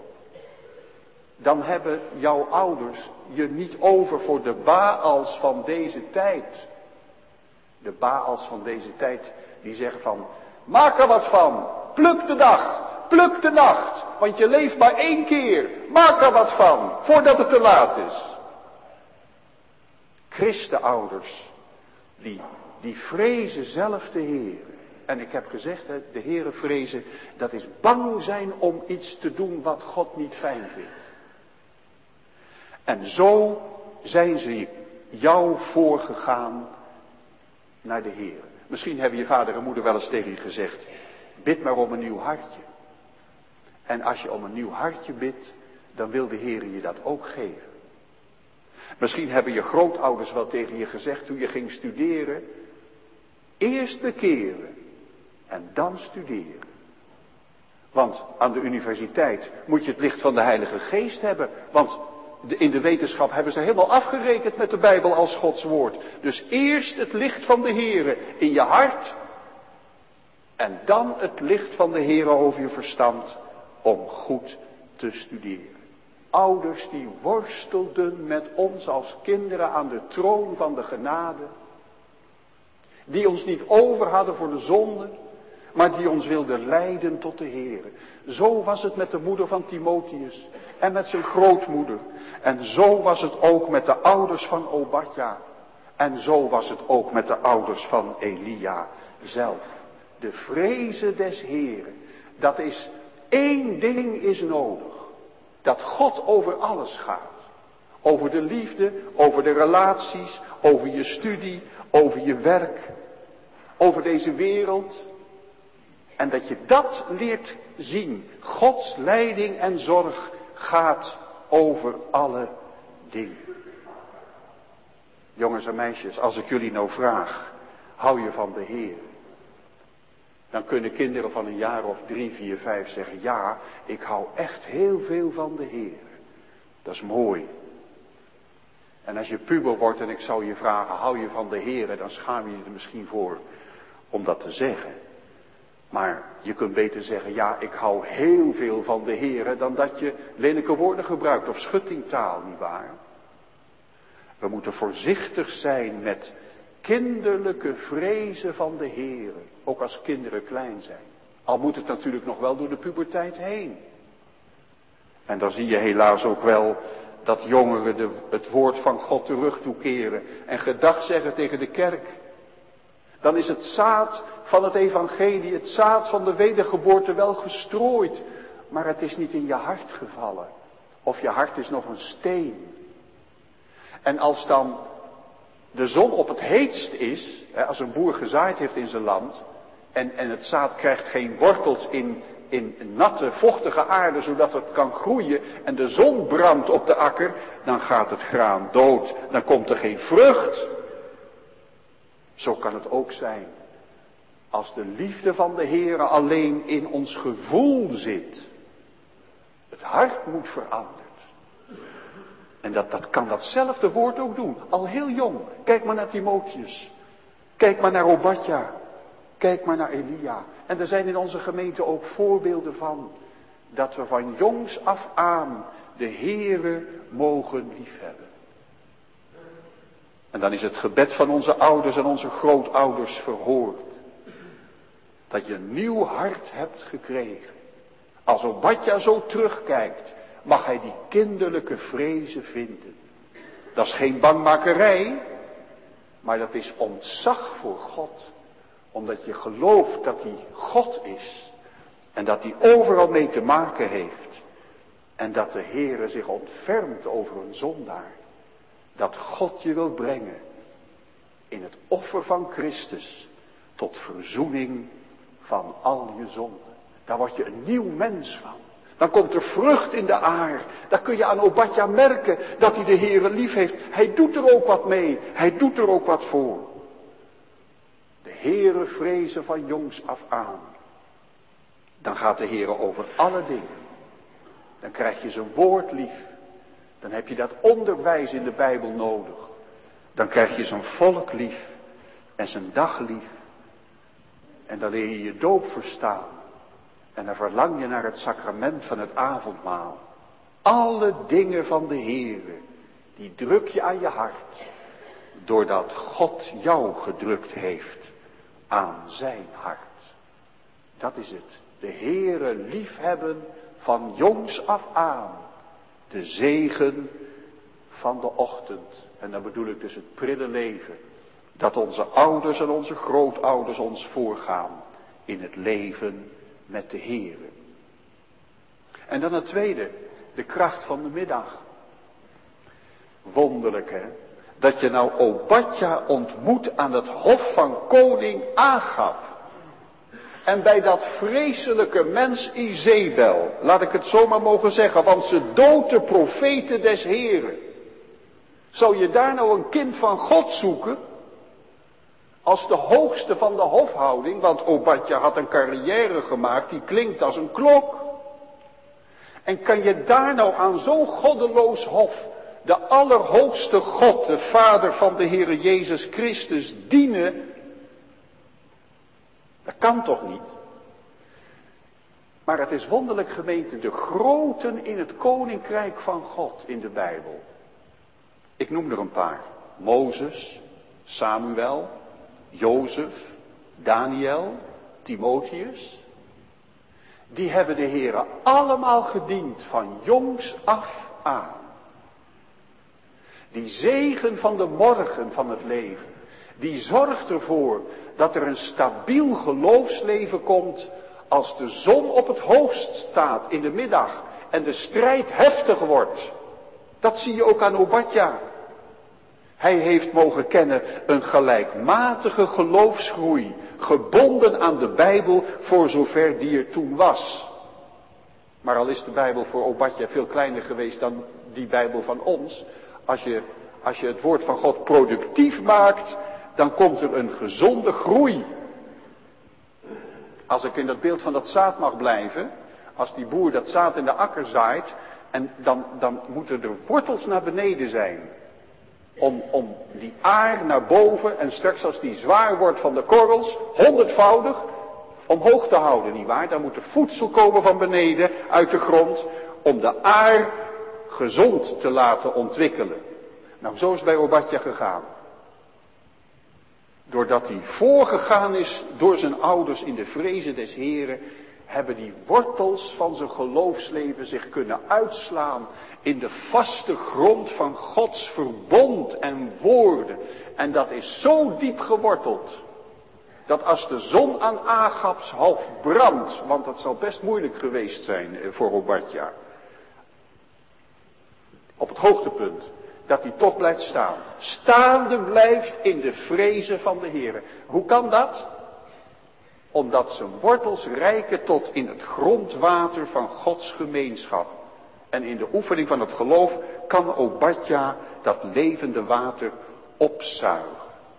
Dan hebben jouw ouders je niet over voor de Baals van deze tijd. De Baals van deze tijd die zeggen van, maak er wat van, pluk de dag, pluk de nacht, want je leeft maar één keer, maak er wat van, voordat het te laat is. Christenouders, die, die vrezen zelf de Heer. En ik heb gezegd, de Heere vrezen, dat is bang zijn om iets te doen wat God niet fijn vindt. En zo zijn ze jou voorgegaan naar de Heer. Misschien hebben je vader en moeder wel eens tegen je gezegd, bid maar om een nieuw hartje. En als je om een nieuw hartje bidt, dan wil de Heer je dat ook geven. Misschien hebben je grootouders wel tegen je gezegd toen je ging studeren. Eerst bekeren en dan studeren. Want aan de universiteit moet je het licht van de Heilige Geest hebben. Want in de wetenschap hebben ze helemaal afgerekend met de Bijbel als Gods woord. Dus eerst het licht van de Heere in je hart. En dan het licht van de Heere over je verstand om goed te studeren. Ouders die worstelden met ons als kinderen aan de troon van de genade. Die ons niet over hadden voor de zonde, maar die ons wilden leiden tot de Heere. Zo was het met de moeder van Timotheus en met zijn grootmoeder. En zo was het ook met de ouders van Obadja. En zo was het ook met de ouders van Elia zelf. De vreze des Heeren, dat is één ding is nodig. Dat God over alles gaat. Over de liefde, over de relaties, over je studie, over je werk, over deze wereld. En dat je dat leert zien. Gods leiding en zorg gaat over alle dingen. Jongens en meisjes, als ik jullie nou vraag, hou je van de Heer? Dan kunnen kinderen van een jaar of drie, vier, vijf zeggen, ja, ik hou echt heel veel van de Heer. Dat is mooi. En als je puber wordt en ik zou je vragen, hou je van de Heer, dan schaam je je er misschien voor om dat te zeggen. Maar je kunt beter zeggen, ja, ik hou heel veel van de Heer, dan dat je lelijke woorden gebruikt of schuttingtaal, nietwaar? We moeten voorzichtig zijn met kinderlijke vrezen van de Heer, ook als kinderen klein zijn. Al moet het natuurlijk nog wel door de puberteit heen. En dan zie je helaas ook wel dat jongeren de, het woord van God terug toekeren en gedag zeggen tegen de kerk. Dan is het zaad van het evangelie, het zaad van de wedergeboorte wel gestrooid, maar het is niet in je hart gevallen. Of je hart is nog een steen. En als dan de zon op het heetst is, als een boer gezaaid heeft in zijn land, en, en het zaad krijgt geen wortels in, in natte, vochtige aarde, zodat het kan groeien, en de zon brandt op de akker, dan gaat het graan dood, dan komt er geen vrucht. Zo kan het ook zijn, als de liefde van de Heere alleen in ons gevoel zit. Het hart moet veranderen. En dat, dat kan datzelfde woord ook doen, al heel jong. Kijk maar naar Timotheus. Kijk maar naar Obadja. Kijk maar naar Elia. En er zijn in onze gemeente ook voorbeelden van. Dat we van jongs af aan de Heere mogen liefhebben. En dan is het gebed van onze ouders en onze grootouders verhoord. Dat je een nieuw hart hebt gekregen. Als Obadja zo terugkijkt, mag hij die kinderlijke vrezen vinden. Dat is geen bangmakerij, maar dat is ontzag voor God. Omdat je gelooft dat hij God is. En dat hij overal mee te maken heeft. En dat de Heere zich ontfermt over een zondaar. Dat God je wil brengen in het offer van Christus tot verzoening van al je zonden. Daar word je een nieuw mens van. Dan komt er vrucht in de aar. Dan kun je aan Obadja merken dat hij de Heere lief heeft. Hij doet er ook wat mee. Hij doet er ook wat voor. De Heere vrezen van jongs af aan. Dan gaat de Heere over alle dingen. Dan krijg je zijn woord lief. Dan heb je dat onderwijs in de Bijbel nodig. Dan krijg je zijn volk lief. En zijn dag lief. En dan leer je je doop verstaan. En dan verlang je naar het sacrament van het avondmaal. Alle dingen van de Heere, die druk je aan je hart. Doordat God jou gedrukt heeft aan zijn hart. Dat is het. De Heere liefhebben van jongs af aan. De zegen van de ochtend. En dan bedoel ik dus het prille leven. Dat onze ouders en onze grootouders ons voorgaan in het leven met de Heere. En dan het tweede, de kracht van de middag. Wonderlijk hè, dat je nou Obadja ontmoet aan het hof van koning Agab. En bij dat vreselijke mens Izebel, laat ik het zomaar mogen zeggen, want ze doodt de profeten des Heeren. Zou je daar nou een kind van God zoeken? Als de hoogste van de hofhouding, want Obadja had een carrière gemaakt die klinkt als een klok. En kan je daar nou aan zo'n goddeloos hof de allerhoogste God, de Vader van de Heere Jezus Christus, dienen? Dat kan toch niet? Maar het is wonderlijk, gemeente, de groten in het koninkrijk van God in de Bijbel. Ik noem er een paar. Mozes, Samuel, Jozef, Daniel, Timotheus. Die hebben de Heere allemaal gediend van jongs af aan. Die zegen van de morgen van het leven, die zorgt ervoor dat er een stabiel geloofsleven komt als de zon op het hoogst staat in de middag en de strijd heftig wordt. Dat zie je ook aan Obadja. Hij heeft mogen kennen een gelijkmatige geloofsgroei, gebonden aan de Bijbel voor zover die er toen was. Maar al is de Bijbel voor Obadja veel kleiner geweest dan die Bijbel van ons, als je, als je het woord van God productief maakt, dan komt er een gezonde groei. Als ik in dat beeld van dat zaad mag blijven, als die boer dat zaad in de akker zaait, en dan, dan moeten er wortels naar beneden zijn. Om, om die aar naar boven en straks als die zwaar wordt van de korrels, honderdvoudig, omhoog te houden, nietwaar? Dan moet er voedsel komen van beneden, uit de grond, om de aar gezond te laten ontwikkelen. Nou, zo is het bij Obadja gegaan. Doordat hij voorgegaan is door zijn ouders in de vrezen des Heren, hebben die wortels van zijn geloofsleven zich kunnen uitslaan in de vaste grond van Gods verbond en woorden. En dat is zo diep geworteld, dat als de zon aan Agabs hoofd brandt, want dat zal best moeilijk geweest zijn voor Obadja, op het hoogtepunt, dat hij toch blijft staan. Staande blijft in de vrezen van de Heere. Hoe kan dat? Omdat zijn wortels reiken tot in het grondwater van Gods gemeenschap. En in de oefening van het geloof kan Obadja dat levende water opzuigen.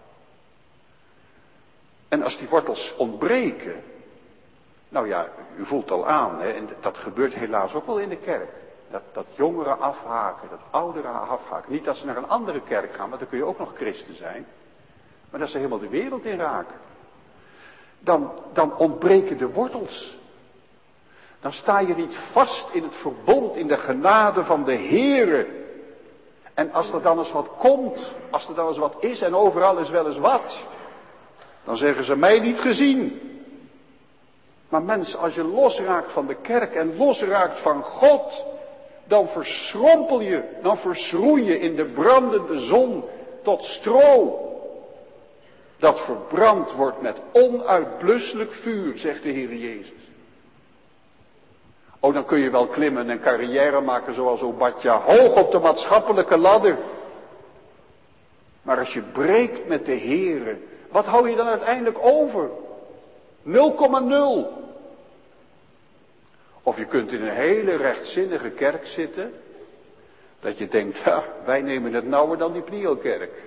En als die wortels ontbreken, nou ja, u voelt al aan, hè, en dat gebeurt helaas ook wel in de kerk. Dat, dat jongeren afhaken, dat ouderen afhaken. Niet dat ze naar een andere kerk gaan, want dan kun je ook nog christen zijn. Maar dat ze helemaal de wereld in raken. Dan, dan ontbreken de wortels. Dan sta je niet vast in het verbond, in de genade van de Heere. En als er dan eens wat komt, als er dan eens wat is en overal is wel eens wat, dan zeggen ze mij niet gezien. Maar mensen, als je losraakt van de kerk en losraakt van God, dan verschrompel je, dan verschroei je in de brandende zon tot stro. Dat verbrand wordt met onuitblusselijk vuur, zegt de Heer Jezus. Oh, dan kun je wel klimmen en carrière maken zoals Obadja, hoog op de maatschappelijke ladder. Maar als je breekt met de Heere, wat hou je dan uiteindelijk over? nul komma nul. Of je kunt in een hele rechtzinnige kerk zitten, dat je denkt, ja, wij nemen het nauwer dan die Pnielkerk.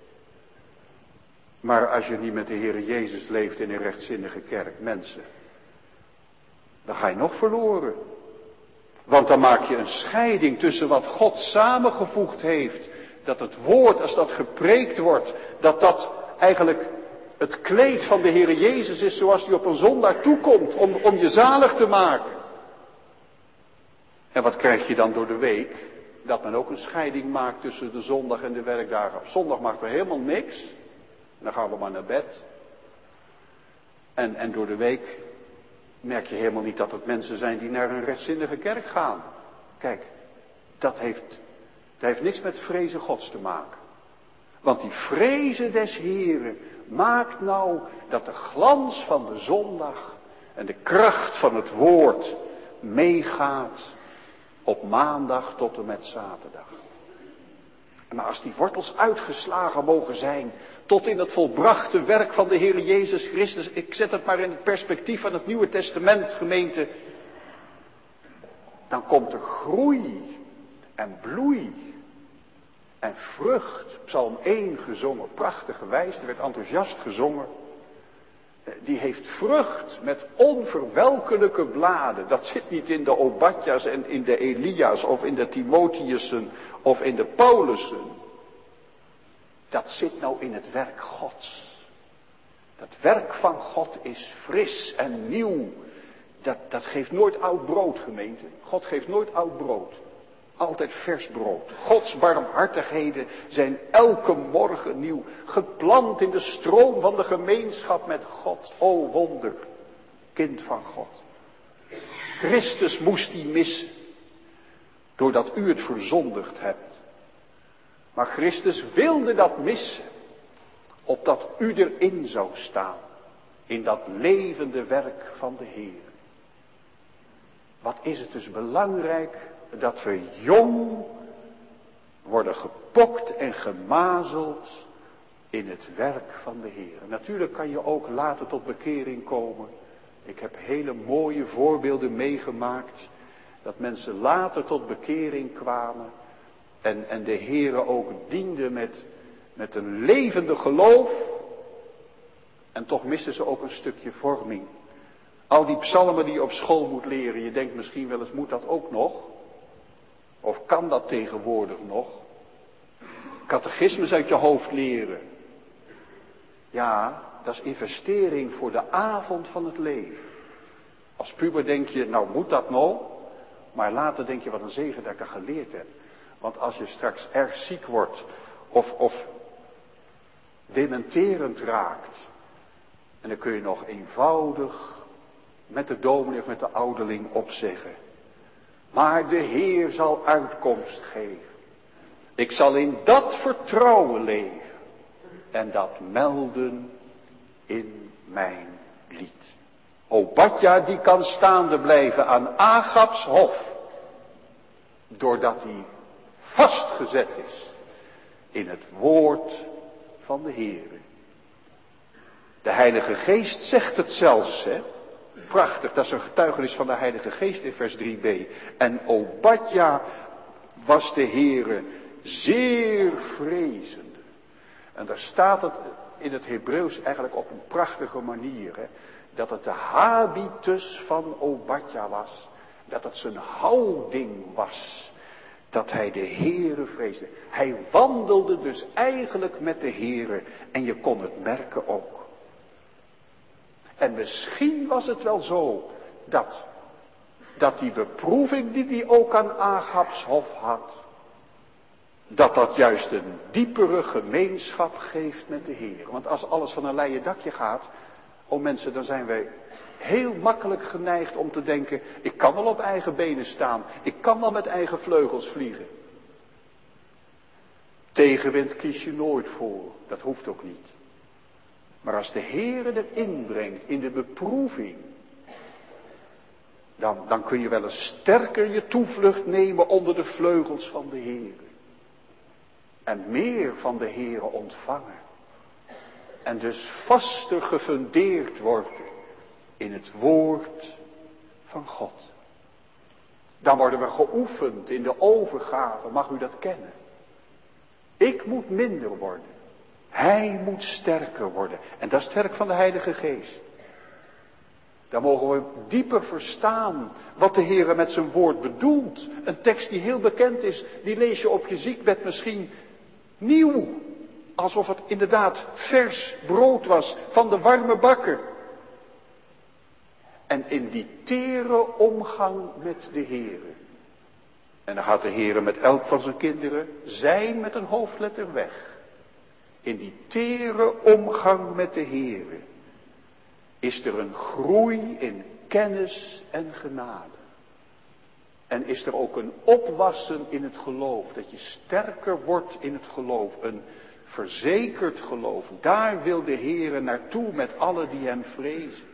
Maar als je niet met de Heere Jezus leeft in een rechtzinnige kerk, mensen, dan ga je nog verloren. Want dan maak je een scheiding tussen wat God samengevoegd heeft, dat het woord, als dat gepreekt wordt, dat dat eigenlijk het kleed van de Heere Jezus is zoals hij op een zondag toekomt om, om je zalig te maken. En wat krijg je dan door de week? Dat men ook een scheiding maakt tussen de zondag en de werkdagen. Op zondag maakt er helemaal niks. En dan gaan we maar naar bed. En, en door de week merk je helemaal niet dat het mensen zijn die naar een rechtzinnige kerk gaan. Kijk, dat heeft, dat heeft niks met vrezen Gods te maken. Want die vrezen des Heren maakt nou dat de glans van de zondag en de kracht van het woord meegaat op maandag tot en met zaterdag. Maar als die wortels uitgeslagen mogen zijn tot in het volbrachte werk van de Heer Jezus Christus, ik zet het maar in het perspectief van het Nieuwe Testament, gemeente, dan komt er groei en bloei. En vrucht, Psalm één gezongen, prachtige wijs, er werd enthousiast gezongen. Die heeft vrucht met onverwelkelijke bladen. Dat zit niet in de Obadja's en in de Elia's of in de Timotheüssen of in de Paulussen. Dat zit nou in het werk Gods. Dat werk van God is fris en nieuw. Dat, dat geeft nooit oud brood, gemeente. God geeft nooit oud brood. Altijd vers brood. Gods barmhartigheden zijn elke morgen nieuw. Geplant in de stroom van de gemeenschap met God. O wonder, kind van God. Christus moest die missen. Doordat u het verzondigd hebt. Maar Christus wilde dat missen. Opdat u erin zou staan. In dat levende werk van de Heer. Wat is het dus belangrijk dat we jong worden gepokt en gemazeld in het werk van de Heer. Natuurlijk kan je ook later tot bekering komen. Ik heb hele mooie voorbeelden meegemaakt dat mensen later tot bekering kwamen en, en de Heer ook diende met, met een levende geloof en toch misten ze ook een stukje vorming. Al die psalmen die je op school moet leren, je denkt misschien wel eens, moet dat ook nog? Of kan dat tegenwoordig nog? Catechismus uit je hoofd leren. Ja, dat is investering voor de avond van het leven. Als puber denk je, nou moet dat nou? Maar later denk je, wat een zegen dat ik dat geleerd heb. Want als je straks erg ziek wordt of, of dementerend raakt. En dan kun je nog eenvoudig met de dominee of met de ouderling opzeggen. Maar de Heer zal uitkomst geven. Ik zal in dat vertrouwen leven. En dat melden in mijn lied. Obadja die kan staande blijven aan Agabs hof. Doordat hij vastgezet is in het woord van de Heer. De Heilige Geest zegt het zelfs, hè. Prachtig, dat is een getuigenis van de Heilige Geest in vers drie b. En Obadja was de Heere zeer vrezende. En daar staat het in het Hebreeuws eigenlijk op een prachtige manier. Hè, dat het de habitus van Obadja was. Dat het zijn houding was. Dat hij de Heere vreesde. Hij wandelde dus eigenlijk met de Heere. En je kon het merken ook. En misschien was het wel zo dat, dat die beproeving die hij ook aan Agabs hof had, dat dat juist een diepere gemeenschap geeft met de Heer. Want als alles van een leien dakje gaat, oh mensen, dan zijn wij heel makkelijk geneigd om te denken, ik kan wel op eigen benen staan, ik kan wel met eigen vleugels vliegen. Tegenwind kies je nooit voor, dat hoeft ook niet. Maar als de Heer erin brengt in de beproeving, dan, dan kun je wel eens sterker je toevlucht nemen onder de vleugels van de Heer. En meer van de Heer ontvangen. En dus vaster gefundeerd worden in het woord van God. Dan worden we geoefend in de overgave, mag u dat kennen. Ik moet minder worden. Hij moet sterker worden. En dat is het werk van de Heilige Geest. Dan mogen we dieper verstaan wat de Heer met zijn woord bedoelt. Een tekst die heel bekend is, die lees je op je ziekbed misschien nieuw. Alsof het inderdaad vers brood was van de warme bakker. En in die tere omgang met de Heer. En dan gaat de Heer met elk van zijn kinderen zijn met een hoofdletter weg. In die tere omgang met de Heer is er een groei in kennis en genade. En is er ook een opwassen in het geloof, dat je sterker wordt in het geloof, een verzekerd geloof. Daar wil de Heer naartoe met allen die hem vrezen.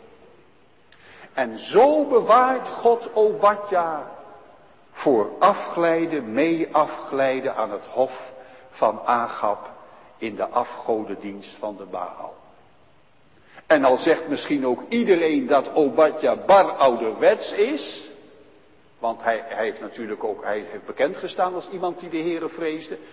En zo bewaart God Obadja voor afglijden, mee afglijden aan het hof van Agab in de afgodendienst van de Baal. En al zegt misschien ook iedereen dat Obadja bar ouderwets is, want hij, hij heeft natuurlijk ook, hij heeft bekend gestaan als iemand die de Heere vreesde.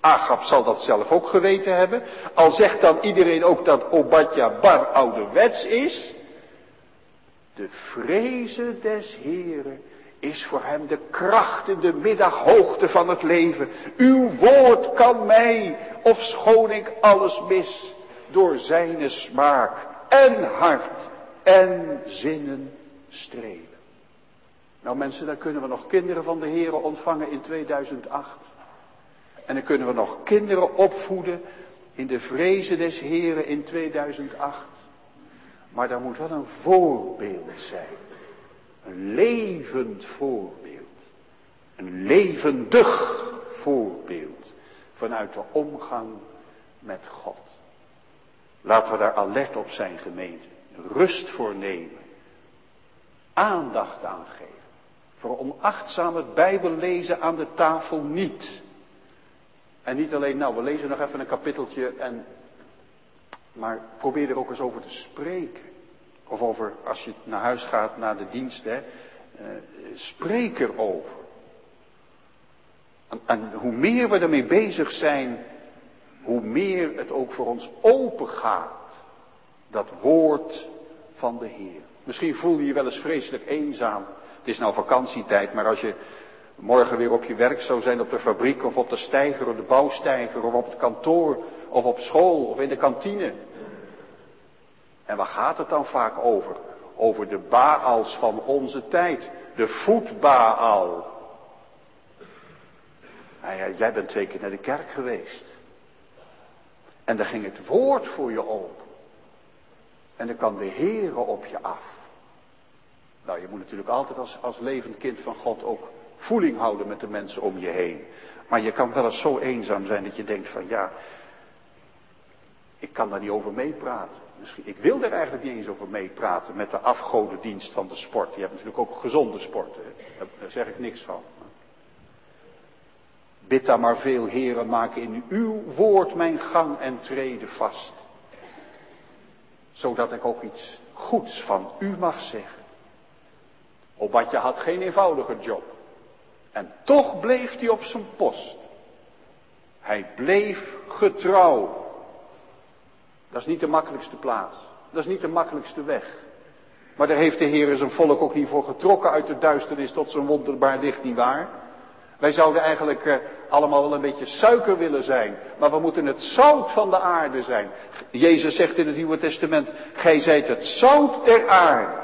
Agab zal dat zelf ook geweten hebben. Al zegt dan iedereen ook dat Obadja bar ouderwets is. De vreze des Heren is voor hem de kracht in de middaghoogte van het leven. Uw woord kan mij, ofschoon ik alles mis, door zijne smaak en hart en zinnen strelen. Nou mensen, dan kunnen we nog kinderen van de Here ontvangen in tweeduizend acht. En dan kunnen we nog kinderen opvoeden in de vreze des Heren in tweeduizend acht. Maar daar moet wel een voorbeeld zijn. Een levend voorbeeld. Een levendig voorbeeld. Vanuit de omgang met God. Laten we daar alert op zijn, gemeente. Rust voor nemen. Aandacht aan geven. Veronachtzaam het Bijbellezen aan de tafel niet. En niet alleen, nou we lezen nog even een kapitteltje en... Maar probeer er ook eens over te spreken. Of over, als je naar huis gaat, naar de dienst, hè. Uh, spreek erover. En, en hoe meer we ermee bezig zijn, hoe meer het ook voor ons open gaat. Dat woord van de Heer. Misschien voel je je wel eens vreselijk eenzaam. Het is nou vakantietijd, maar als je morgen weer op je werk zou zijn, op de fabriek of op de steiger of de bouwsteiger of op het kantoor of op school of in de kantine. En waar gaat het dan vaak over? Over de Baals van onze tijd. De voetbaal. Nou ja, jij bent twee keer naar de kerk geweest. En dan ging het woord voor je open. En dan kwam de Heere op je af. Nou, je moet natuurlijk altijd als, als levend kind van God ook voeling houden met de mensen om je heen. Maar je kan wel eens zo eenzaam zijn dat je denkt van ja, ik kan daar niet over meepraten. Misschien, ik wil er eigenlijk niet eens over meepraten met de afgodendienst van de sport. Je hebt natuurlijk ook gezonde sporten. Hè? Daar zeg ik niks van. Bid dan maar veel, Heren, maak in uw woord mijn gang en treden vast. Zodat ik ook iets goeds van u mag zeggen. Obadja had geen eenvoudige job. En toch bleef hij op zijn post. Hij bleef getrouw. Dat is niet de makkelijkste plaats. Dat is niet de makkelijkste weg. Maar daar heeft de Heer zijn volk ook niet voor getrokken uit de duisternis tot zijn wonderbaar licht, nietwaar? Wij zouden eigenlijk eh, allemaal wel een beetje suiker willen zijn. Maar we moeten het zout van de aarde zijn. Jezus zegt in het Nieuwe Testament, gij zijt het zout der aarde.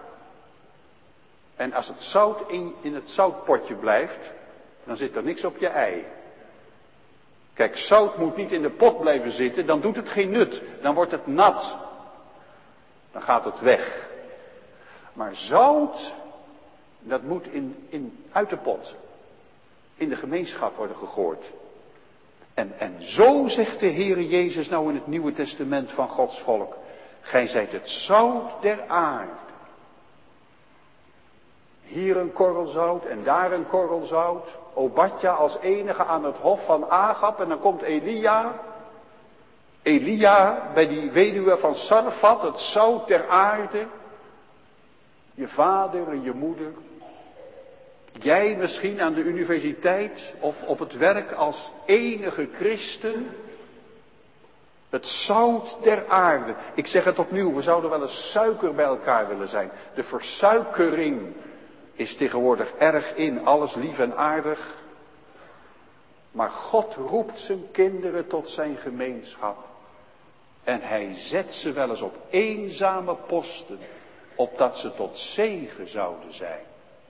En als het zout in, in het zoutpotje blijft, dan zit er niks op je ei. Kijk, zout moet niet in de pot blijven zitten, dan doet het geen nut. Dan wordt het nat. Dan gaat het weg. Maar zout, dat moet in, in, uit de pot. In de gemeenschap worden gegooid. En, en zo zegt de Heere Jezus nou in het Nieuwe Testament van Gods volk. Gij zijt het zout der aarde. Hier een korrel zout en daar een korrel zout. Obadja als enige aan het hof van Agab. En dan komt Elia. Elia bij die weduwe van Sarfat, het zout der aarde. Je vader en je moeder. Jij misschien aan de universiteit of op het werk als enige christen. Het zout der aarde. Ik zeg het opnieuw, we zouden wel eens suiker bij elkaar willen zijn. De versuikering is tegenwoordig erg in, alles lief en aardig. Maar God roept zijn kinderen tot zijn gemeenschap. En hij zet ze wel eens op eenzame posten, opdat ze tot zegen zouden zijn.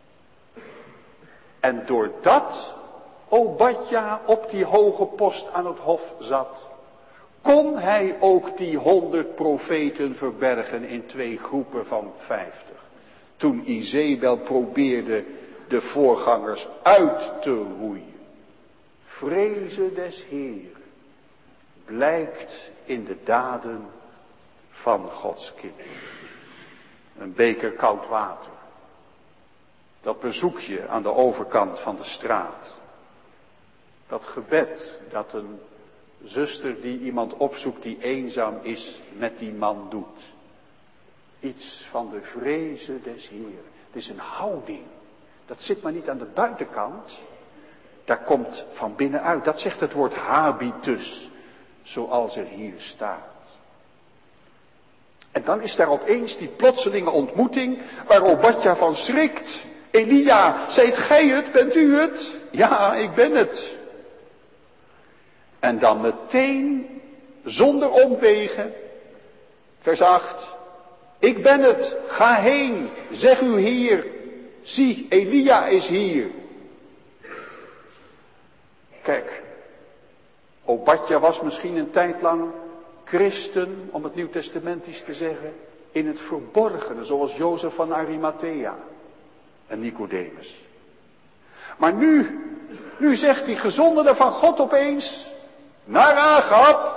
En doordat Obadja op die hoge post aan het hof zat, kon hij ook die honderd profeten verbergen in twee groepen van vijftig. Toen Izebel probeerde de voorgangers uit te roeien. Vreze des Heeren blijkt in de daden van Gods kinderen. Een beker koud water. Dat bezoekje aan de overkant van de straat. Dat gebed dat een zuster die iemand opzoekt die eenzaam is met die man doet. Iets van de vreze des Heeren. Het is een houding. Dat zit maar niet aan de buitenkant. daar komt van binnenuit. Dat zegt het woord habitus, zoals er hier staat. En dan is daar opeens die plotselinge ontmoeting waar Obadja van schrikt. Elia, zijt gij het? Bent u het? Ja, ik ben het. En dan meteen, zonder omwegen, vers acht. Ik ben het, ga heen, zeg uw Heer. Zie, Elia is hier. Kijk, Obadja was misschien een tijd lang christen, om het Nieuwtestamentisch te zeggen, in het verborgene, zoals Jozef van Arimathea en Nicodemus. Maar nu, nu zegt die gezondene van God opeens, naar Agab.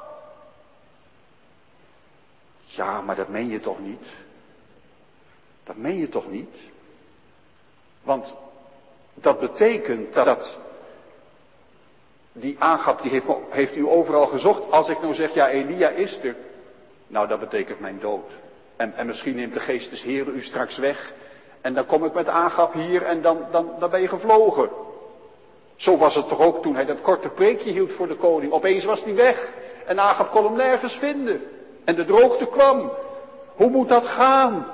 Ja, maar dat meen je toch niet? Dat meen je toch niet? Want dat betekent dat die Agab, die heeft, heeft u overal gezocht. Als ik nou zeg, ja, Elia is er. Nou, dat betekent mijn dood. En, en misschien neemt de geest des Heeren u straks weg. En dan kom ik met Agab hier en dan, dan, dan ben je gevlogen. Zo was het toch ook toen hij dat korte preekje hield voor de koning. Opeens was hij weg. En Agab kon hem nergens vinden. En de droogte kwam. Hoe moet dat gaan?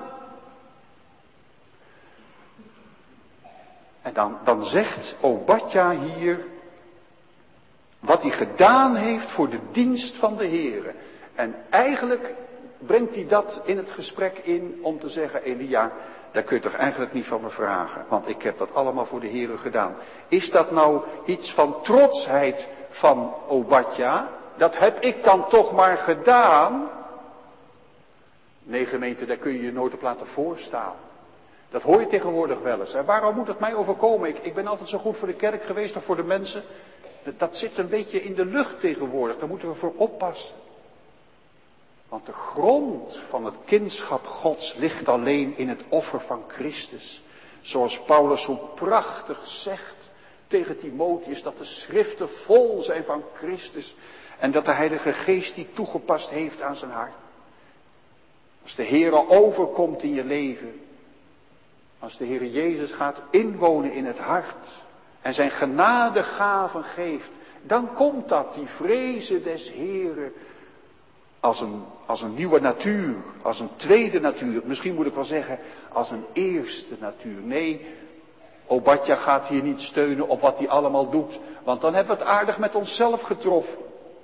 En dan, dan zegt Obadja hier wat hij gedaan heeft voor de dienst van de Heere. En eigenlijk brengt hij dat in het gesprek in om te zeggen, Elia, daar kun je toch eigenlijk niet van me vragen. Want ik heb dat allemaal voor de Heere gedaan. Is dat nou iets van trotsheid van Obadja? Dat heb ik dan toch maar gedaan? Nee, gemeente, daar kun je je nooit op laten voorstaan. Dat hoor je tegenwoordig wel eens. En waarom moet het mij overkomen? Ik, ik ben altijd zo goed voor de kerk geweest of voor de mensen. Dat, dat zit een beetje in de lucht tegenwoordig. Daar moeten we voor oppassen. Want de grond van het kindschap Gods ligt alleen in het offer van Christus. Zoals Paulus zo prachtig zegt tegen Timotheus, dat de schriften vol zijn van Christus. En dat de Heilige Geest die toegepast heeft aan zijn hart. Als de Heere overkomt in je leven. Als de Heere Jezus gaat inwonen in het hart. En zijn genadegaven geeft. Dan komt dat, die vrezen des Heeren. Als een, als een nieuwe natuur. Als een tweede natuur. Misschien moet ik wel zeggen, als een eerste natuur. Nee, Obadja gaat hier niet steunen op wat hij allemaal doet. Want dan hebben we het aardig met onszelf getroffen.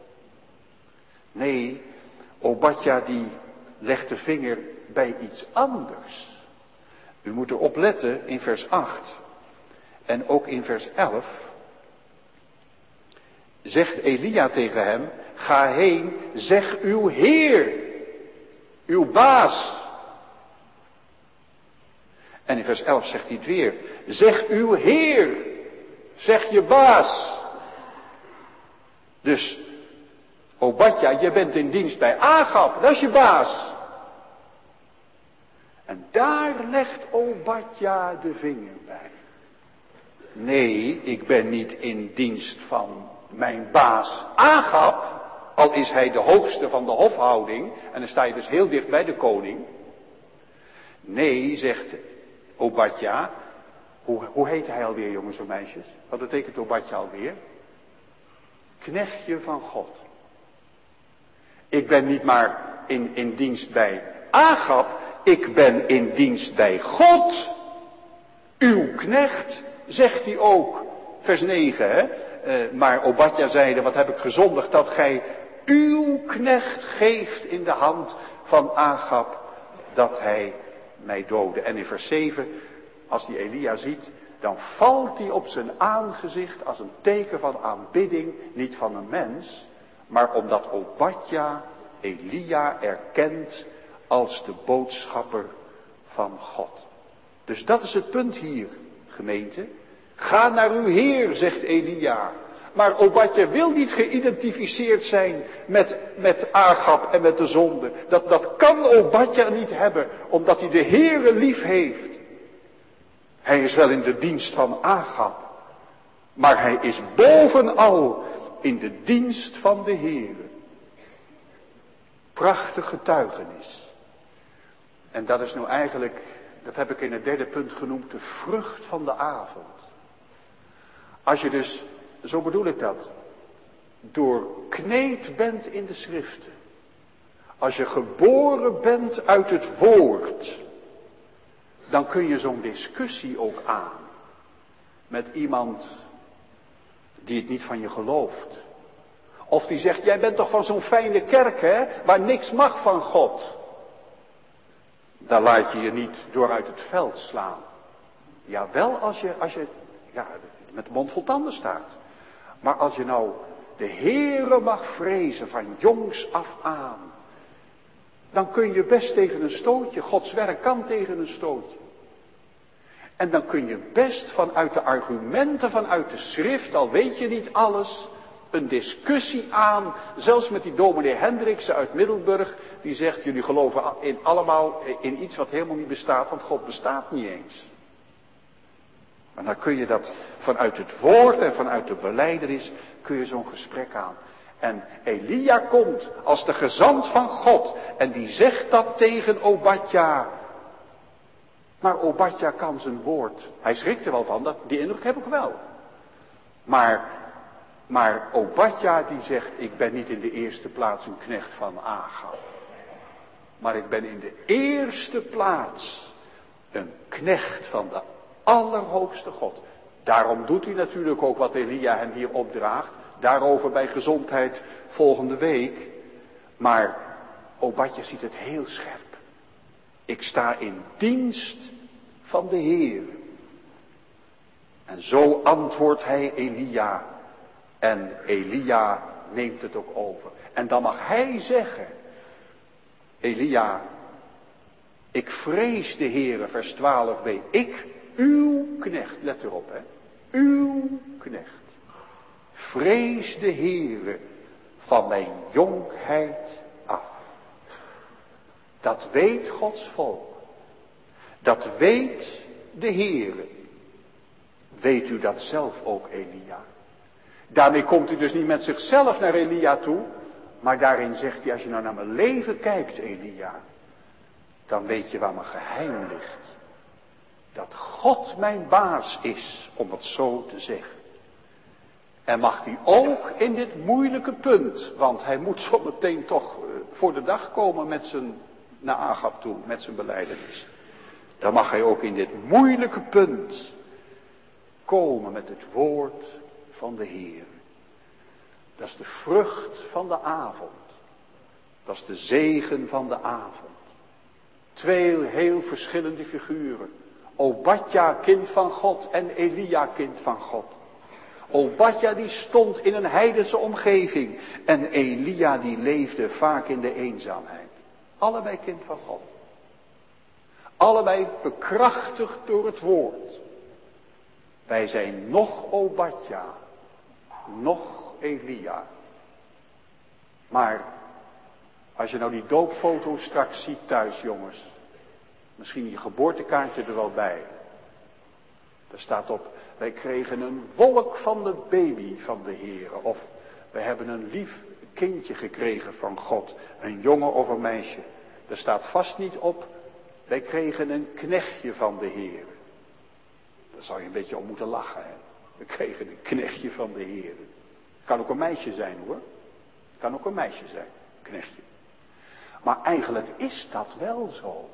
Nee, Obadja die legt de vinger bij iets anders. U moet erop letten in vers acht en ook in vers elf. Zegt Elia tegen hem, ga heen, zeg uw Heer, uw baas. En in vers elf zegt hij het weer, zeg uw Heer, zeg je baas. Dus, Obadja, je bent in dienst bij Agab, dat is je baas. En daar legt Obadja de vinger bij. Nee, ik ben niet in dienst van mijn baas Agab, al is hij de hoogste van de hofhouding, en dan sta je dus heel dicht bij de koning. Nee, zegt Obadja, hoe, hoe heet hij alweer, jongens en meisjes? Wat betekent Obadja alweer? Knechtje van God. Ik ben niet maar in, in dienst bij Agab, ik ben in dienst bij God. Uw knecht, zegt hij ook, vers negen, hè. Uh, maar Obadja zeide, wat heb ik gezondigd, dat gij uw knecht geeft in de hand van Agab, dat hij mij dode. En in vers zeven, als die Elia ziet, dan valt hij op zijn aangezicht als een teken van aanbidding, niet van een mens, maar omdat Obadja Elia erkent als de boodschapper van God. Dus dat is het punt hier, gemeente. Ga naar uw Heer, zegt Elia. Maar Obadja wil niet geïdentificeerd zijn met, met Agab en met de zonde. Dat, dat kan Obadja niet hebben, omdat hij de Heere lief heeft. Hij is wel in de dienst van Agab, maar hij is bovenal in de dienst van de Heere. Prachtig getuigenis. En dat is nou eigenlijk, dat heb ik in het derde punt genoemd, de vrucht van de avond. Als je dus, zo bedoel ik dat, doorkneed bent in de schriften. Als je geboren bent uit het woord. Dan kun je zo'n discussie ook aan. Met iemand die het niet van je gelooft. Of die zegt, jij bent toch van zo'n fijne kerk, hè, waar niks mag van God. Daar laat je je niet door uit het veld slaan. Ja, wel als je, als je ja, met de mond vol tanden staat. Maar als je nou de Heere mag vrezen van jongs af aan. Dan kun je best tegen een stootje. Gods werk kan tegen een stootje. En dan kun je best vanuit de argumenten, vanuit de schrift, al weet je niet alles, een discussie aan, zelfs met die dominee Hendriksen uit Middelburg, die zegt, jullie geloven in allemaal in iets wat helemaal niet bestaat, want God bestaat niet eens. Maar dan kun je dat vanuit het woord en vanuit de belijdenis, kun je zo'n gesprek aan. En Elia komt als de gezant van God en die zegt dat tegen Obadja. Maar Obadja kan zijn woord, hij schrikt er wel van, dat, die indruk heb ik wel. Maar, maar Obadja die zegt, ik ben niet in de eerste plaats een knecht van Agab. Maar ik ben in de eerste plaats een knecht van de Allerhoogste God. Daarom doet hij natuurlijk ook wat Elia hem hier opdraagt. Daarover bij gezondheid volgende week. Maar Obadja ziet het heel scherp. Ik sta in dienst van de Heer. En zo antwoordt hij Elia. En Elia neemt het ook over. En dan mag hij zeggen. Elia, ik vrees de Heere, vers twaalf b. Ik, uw knecht, let erop hè. Uw knecht. Vrees de Heere van mijn jonkheid af. Dat weet Gods volk. Dat weet de Heere. Weet u dat zelf ook, Elia? Daarmee komt u dus niet met zichzelf naar Elia toe. Maar daarin zegt hij, als je nou naar mijn leven kijkt, Elia. Dan weet je waar mijn geheim ligt. Dat God mijn baas is, om het zo te zeggen. En mag hij ook in dit moeilijke punt, want hij moet zo meteen toch voor de dag komen met zijn, naar Agab toe, met zijn belijdenis. Dan mag hij ook in dit moeilijke punt komen met het woord van de Heer. Dat is de vrucht van de avond. Dat is de zegen van de avond. Twee heel verschillende figuren. Obadja, kind van God, en Elia, kind van God. Obadja die stond in een heidense omgeving. En Elia die leefde vaak in de eenzaamheid. Allebei kind van God. Allebei bekrachtigd door het woord. Wij zijn nog Obadja, nog Elia. Maar als je nou die doopfoto straks ziet thuis, jongens. Misschien je geboortekaartje er wel bij. Daar staat op, wij kregen een wolk van de baby van de Heere. Of wij hebben een lief kindje gekregen van God. Een jongen of een meisje. Daar staat vast niet op, wij kregen een knechtje van de Heere. Daar zou je een beetje om moeten lachen, hè. We kregen een knechtje van de Heere. Kan ook een meisje zijn, hoor. Kan ook een meisje zijn, een knechtje. Maar eigenlijk is dat wel zo.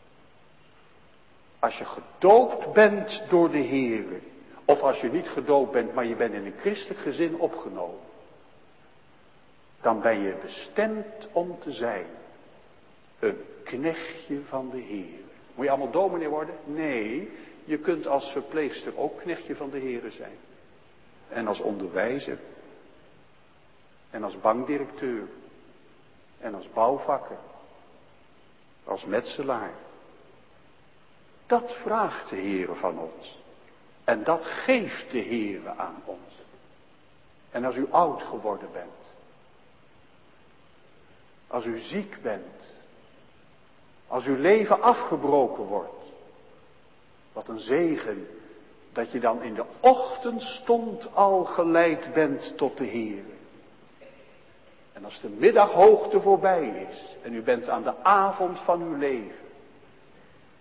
Als je gedoopt bent door de Heere, of als je niet gedoopt bent, maar je bent in een christelijk gezin opgenomen, dan ben je bestemd om te zijn een knechtje van de Heere. Moet je allemaal dominee worden? Nee, je kunt als verpleegster ook knechtje van de Heere zijn. En als onderwijzer. En als bankdirecteur. En als bouwvakker. Als metselaar. Dat vraagt de Heere van ons. En dat geeft de Heere aan ons. En als u oud geworden bent. Als u ziek bent. Als uw leven afgebroken wordt. Wat een zegen. Dat je dan in de ochtendstond al geleid bent tot de Heere. En als de middaghoogte voorbij is. En u bent aan de avond van uw leven.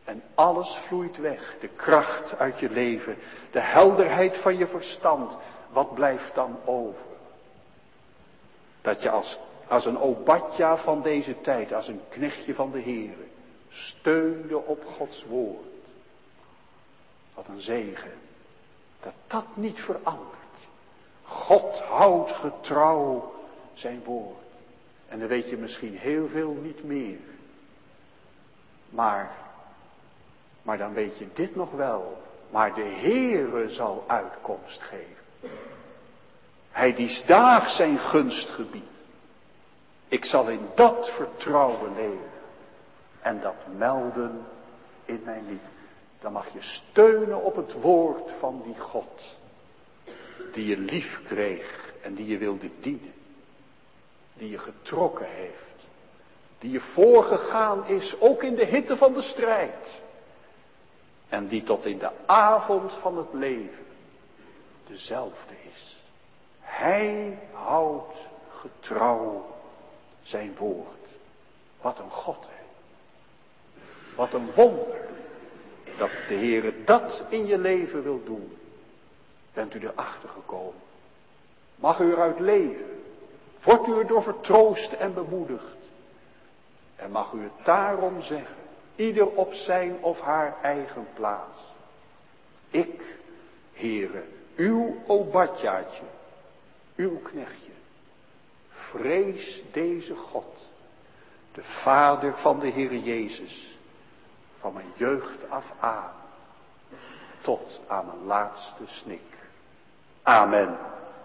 En alles vloeit weg. De kracht uit je leven. De helderheid van je verstand. Wat blijft dan over? Dat je als, als een Obadja van deze tijd. Als een knechtje van de Heere. Steunde op Gods woord. Wat een zegen. Dat dat niet verandert. God houdt getrouw zijn woord. En dan weet je misschien heel veel niet meer. Maar, maar dan weet je dit nog wel. Maar de Heere zal uitkomst geven. Hij die daags zijn gunst gebiedt. Ik zal in dat vertrouwen leven. En dat melden in mijn lied. Dan mag je steunen op het woord van die God. Die je lief kreeg en die je wilde dienen. Die je getrokken heeft. Die je voorgegaan is, ook in de hitte van de strijd. En die tot in de avond van het leven dezelfde is. Hij houdt getrouw zijn woord. Wat een God, hè. Wat een wonder. Dat de Heere dat in je leven wil doen. Bent u erachter gekomen? Mag u eruit leven? Wordt u erdoor vertroost en bemoedigd? En mag u het daarom zeggen, ieder op zijn of haar eigen plaats. Ik, Heere, uw Obadjaatje, uw knechtje, vrees deze God, de Vader van de Heere Jezus, van mijn jeugd af aan, tot aan mijn laatste snik. Amen.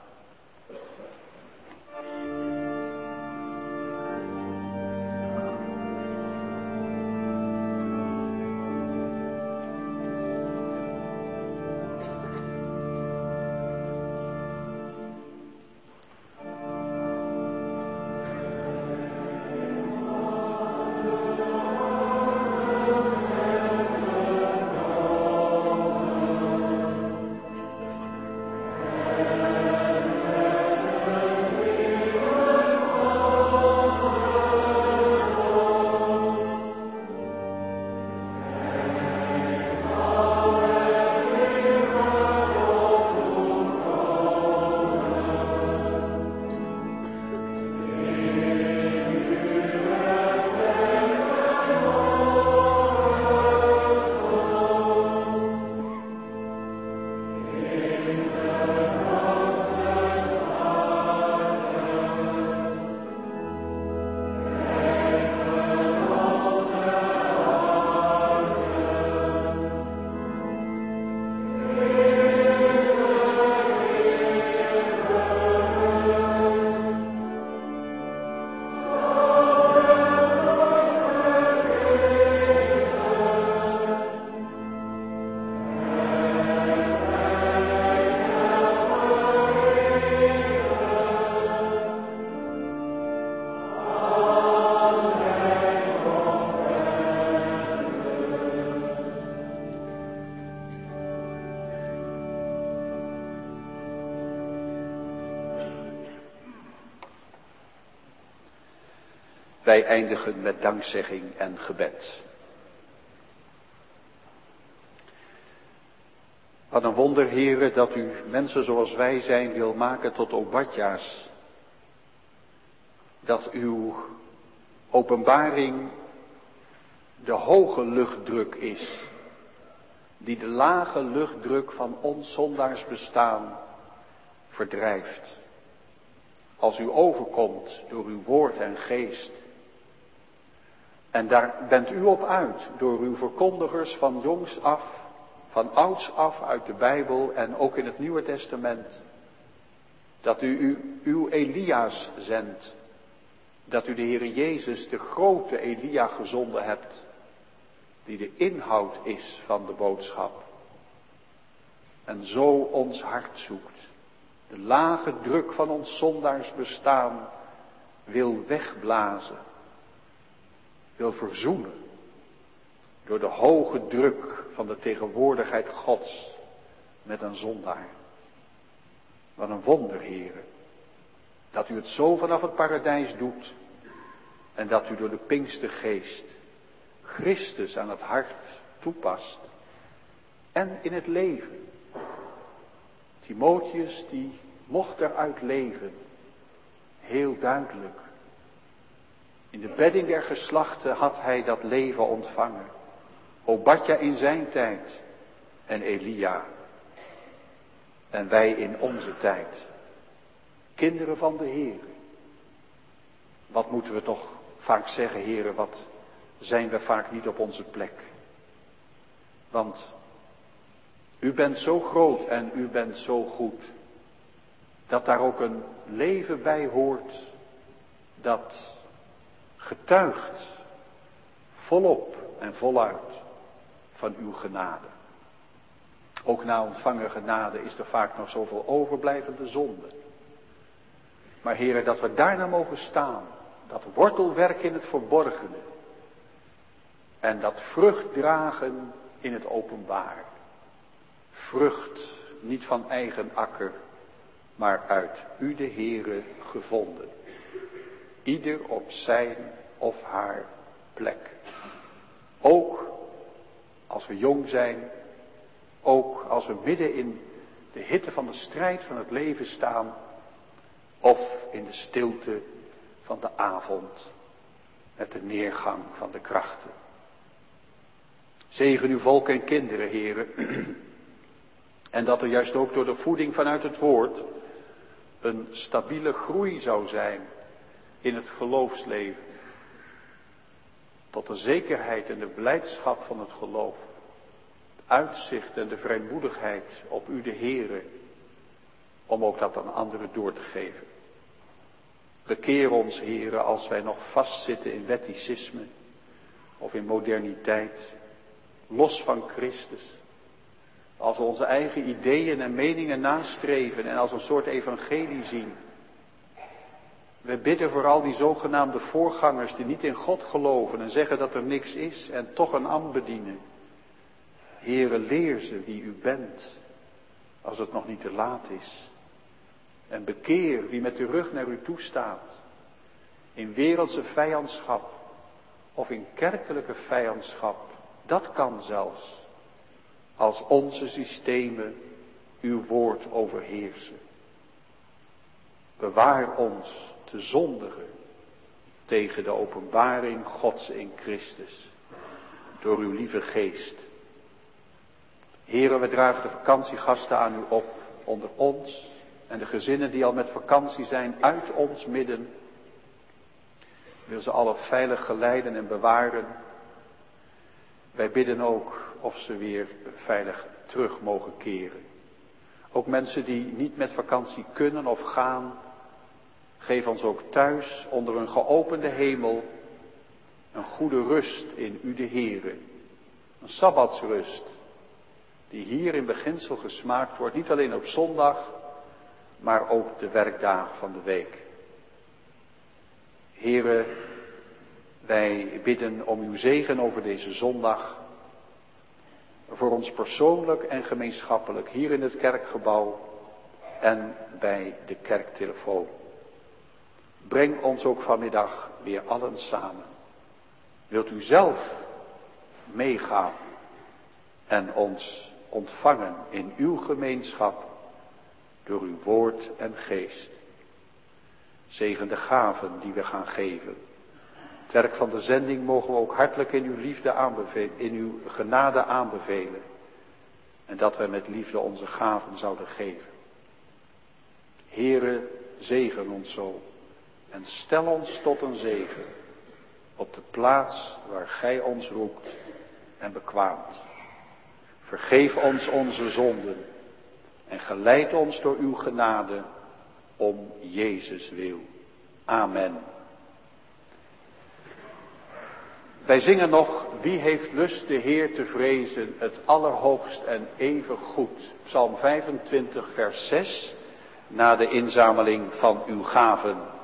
Wij eindigen met dankzegging en gebed. Wat een wonder, Heere, dat u mensen zoals wij zijn wil maken tot Obadja's. Dat uw openbaring de hoge luchtdruk is. Die de lage luchtdruk van ons zondaars bestaan verdrijft. Als u overkomt door uw woord en geest. En daar bent u op uit door uw verkondigers van jongs af, van ouds af uit de Bijbel en ook in het Nieuwe Testament. Dat u uw, uw Elia's zendt. Dat u de Heere Jezus, de grote Elia, gezonden hebt. Die de inhoud is van de boodschap. En zo ons hart zoekt. De lage druk van ons zondaars bestaan wil wegblazen. Wil verzoenen. Door de hoge druk van de tegenwoordigheid Gods met een zondaar. Wat een wonder, Heere. Dat u het zo vanaf het paradijs doet. En dat u door de Pinkstergeest Christus aan het hart toepast. En in het leven. Timotheus die mocht eruit leven. Heel duidelijk. In de bedding der geslachten had hij dat leven ontvangen. Obadja in zijn tijd en Elia. En wij in onze tijd. Kinderen van de Heer. Wat moeten we toch vaak zeggen, heren, wat zijn we vaak niet op onze plek. Want u bent zo groot en u bent zo goed. Dat daar ook een leven bij hoort dat getuigt volop en voluit van uw genade. Ook na ontvangen genade is er vaak nog zoveel overblijvende zonde. Maar heren, dat we daarna mogen staan, dat wortelwerk in het verborgene en dat vrucht dragen in het openbaar. Vrucht niet van eigen akker, maar uit u de Heere gevonden. Ieder op zijn of haar plek. Ook als we jong zijn, ook als we midden in de hitte van de strijd van het leven staan, of in de stilte van de avond, met de neergang van de krachten. Zegen uw volk en kinderen, heren, en dat er juist ook door de voeding vanuit het woord een stabiele groei zou zijn in het geloofsleven. Tot de zekerheid en de blijdschap van het geloof. Het uitzicht en de vrijmoedigheid op u de Heere. Om ook dat aan anderen door te geven. Bekeer ons, Heere, als wij nog vastzitten in wetticisme. Of in moderniteit. Los van Christus. Als we onze eigen ideeën en meningen nastreven en als een soort evangelie zien. We bidden voor al die zogenaamde voorgangers die niet in God geloven en zeggen dat er niks is en toch een ambt bedienen. Heere, leer ze wie u bent, als het nog niet te laat is. En bekeer wie met de rug naar u toe staat. In wereldse vijandschap of in kerkelijke vijandschap, dat kan zelfs. Als onze systemen uw woord overheersen. Bewaar ons te zondigen tegen de openbaring Gods in Christus. Door uw lieve geest. Heren, we dragen de vakantiegasten aan u op. Onder ons en de gezinnen die al met vakantie zijn uit ons midden. Wil ze alle veilig geleiden en bewaren. Wij bidden ook of ze weer veilig terug mogen keren. Ook mensen die niet met vakantie kunnen of gaan. Geef ons ook thuis onder een geopende hemel een goede rust in u de Heere. Een sabbatsrust die hier in beginsel gesmaakt wordt. Niet alleen op zondag, maar ook de werkdagen van de week. Heere, wij bidden om uw zegen over deze zondag. Voor ons persoonlijk en gemeenschappelijk hier in het kerkgebouw en bij de kerktelefoon. Breng ons ook vanmiddag weer allen samen. Wilt u zelf meegaan en ons ontvangen in uw gemeenschap door uw woord en geest. Zegen de gaven die we gaan geven. Het werk van de zending mogen we ook hartelijk in uw liefde aanbevelen, in uw genade aanbevelen. En dat wij met liefde onze gaven zouden geven. Heere, zegen ons zo. En stel ons tot een zegen. Op de plaats waar gij ons roept en bekwaamt. Vergeef ons onze zonden. En geleid ons door uw genade om Jezus wil. Amen. Wij zingen nog, wie heeft lust de Heer te vrezen, het allerhoogst en even goed. Psalm vijfentwintig vers zes, na de inzameling van uw gaven.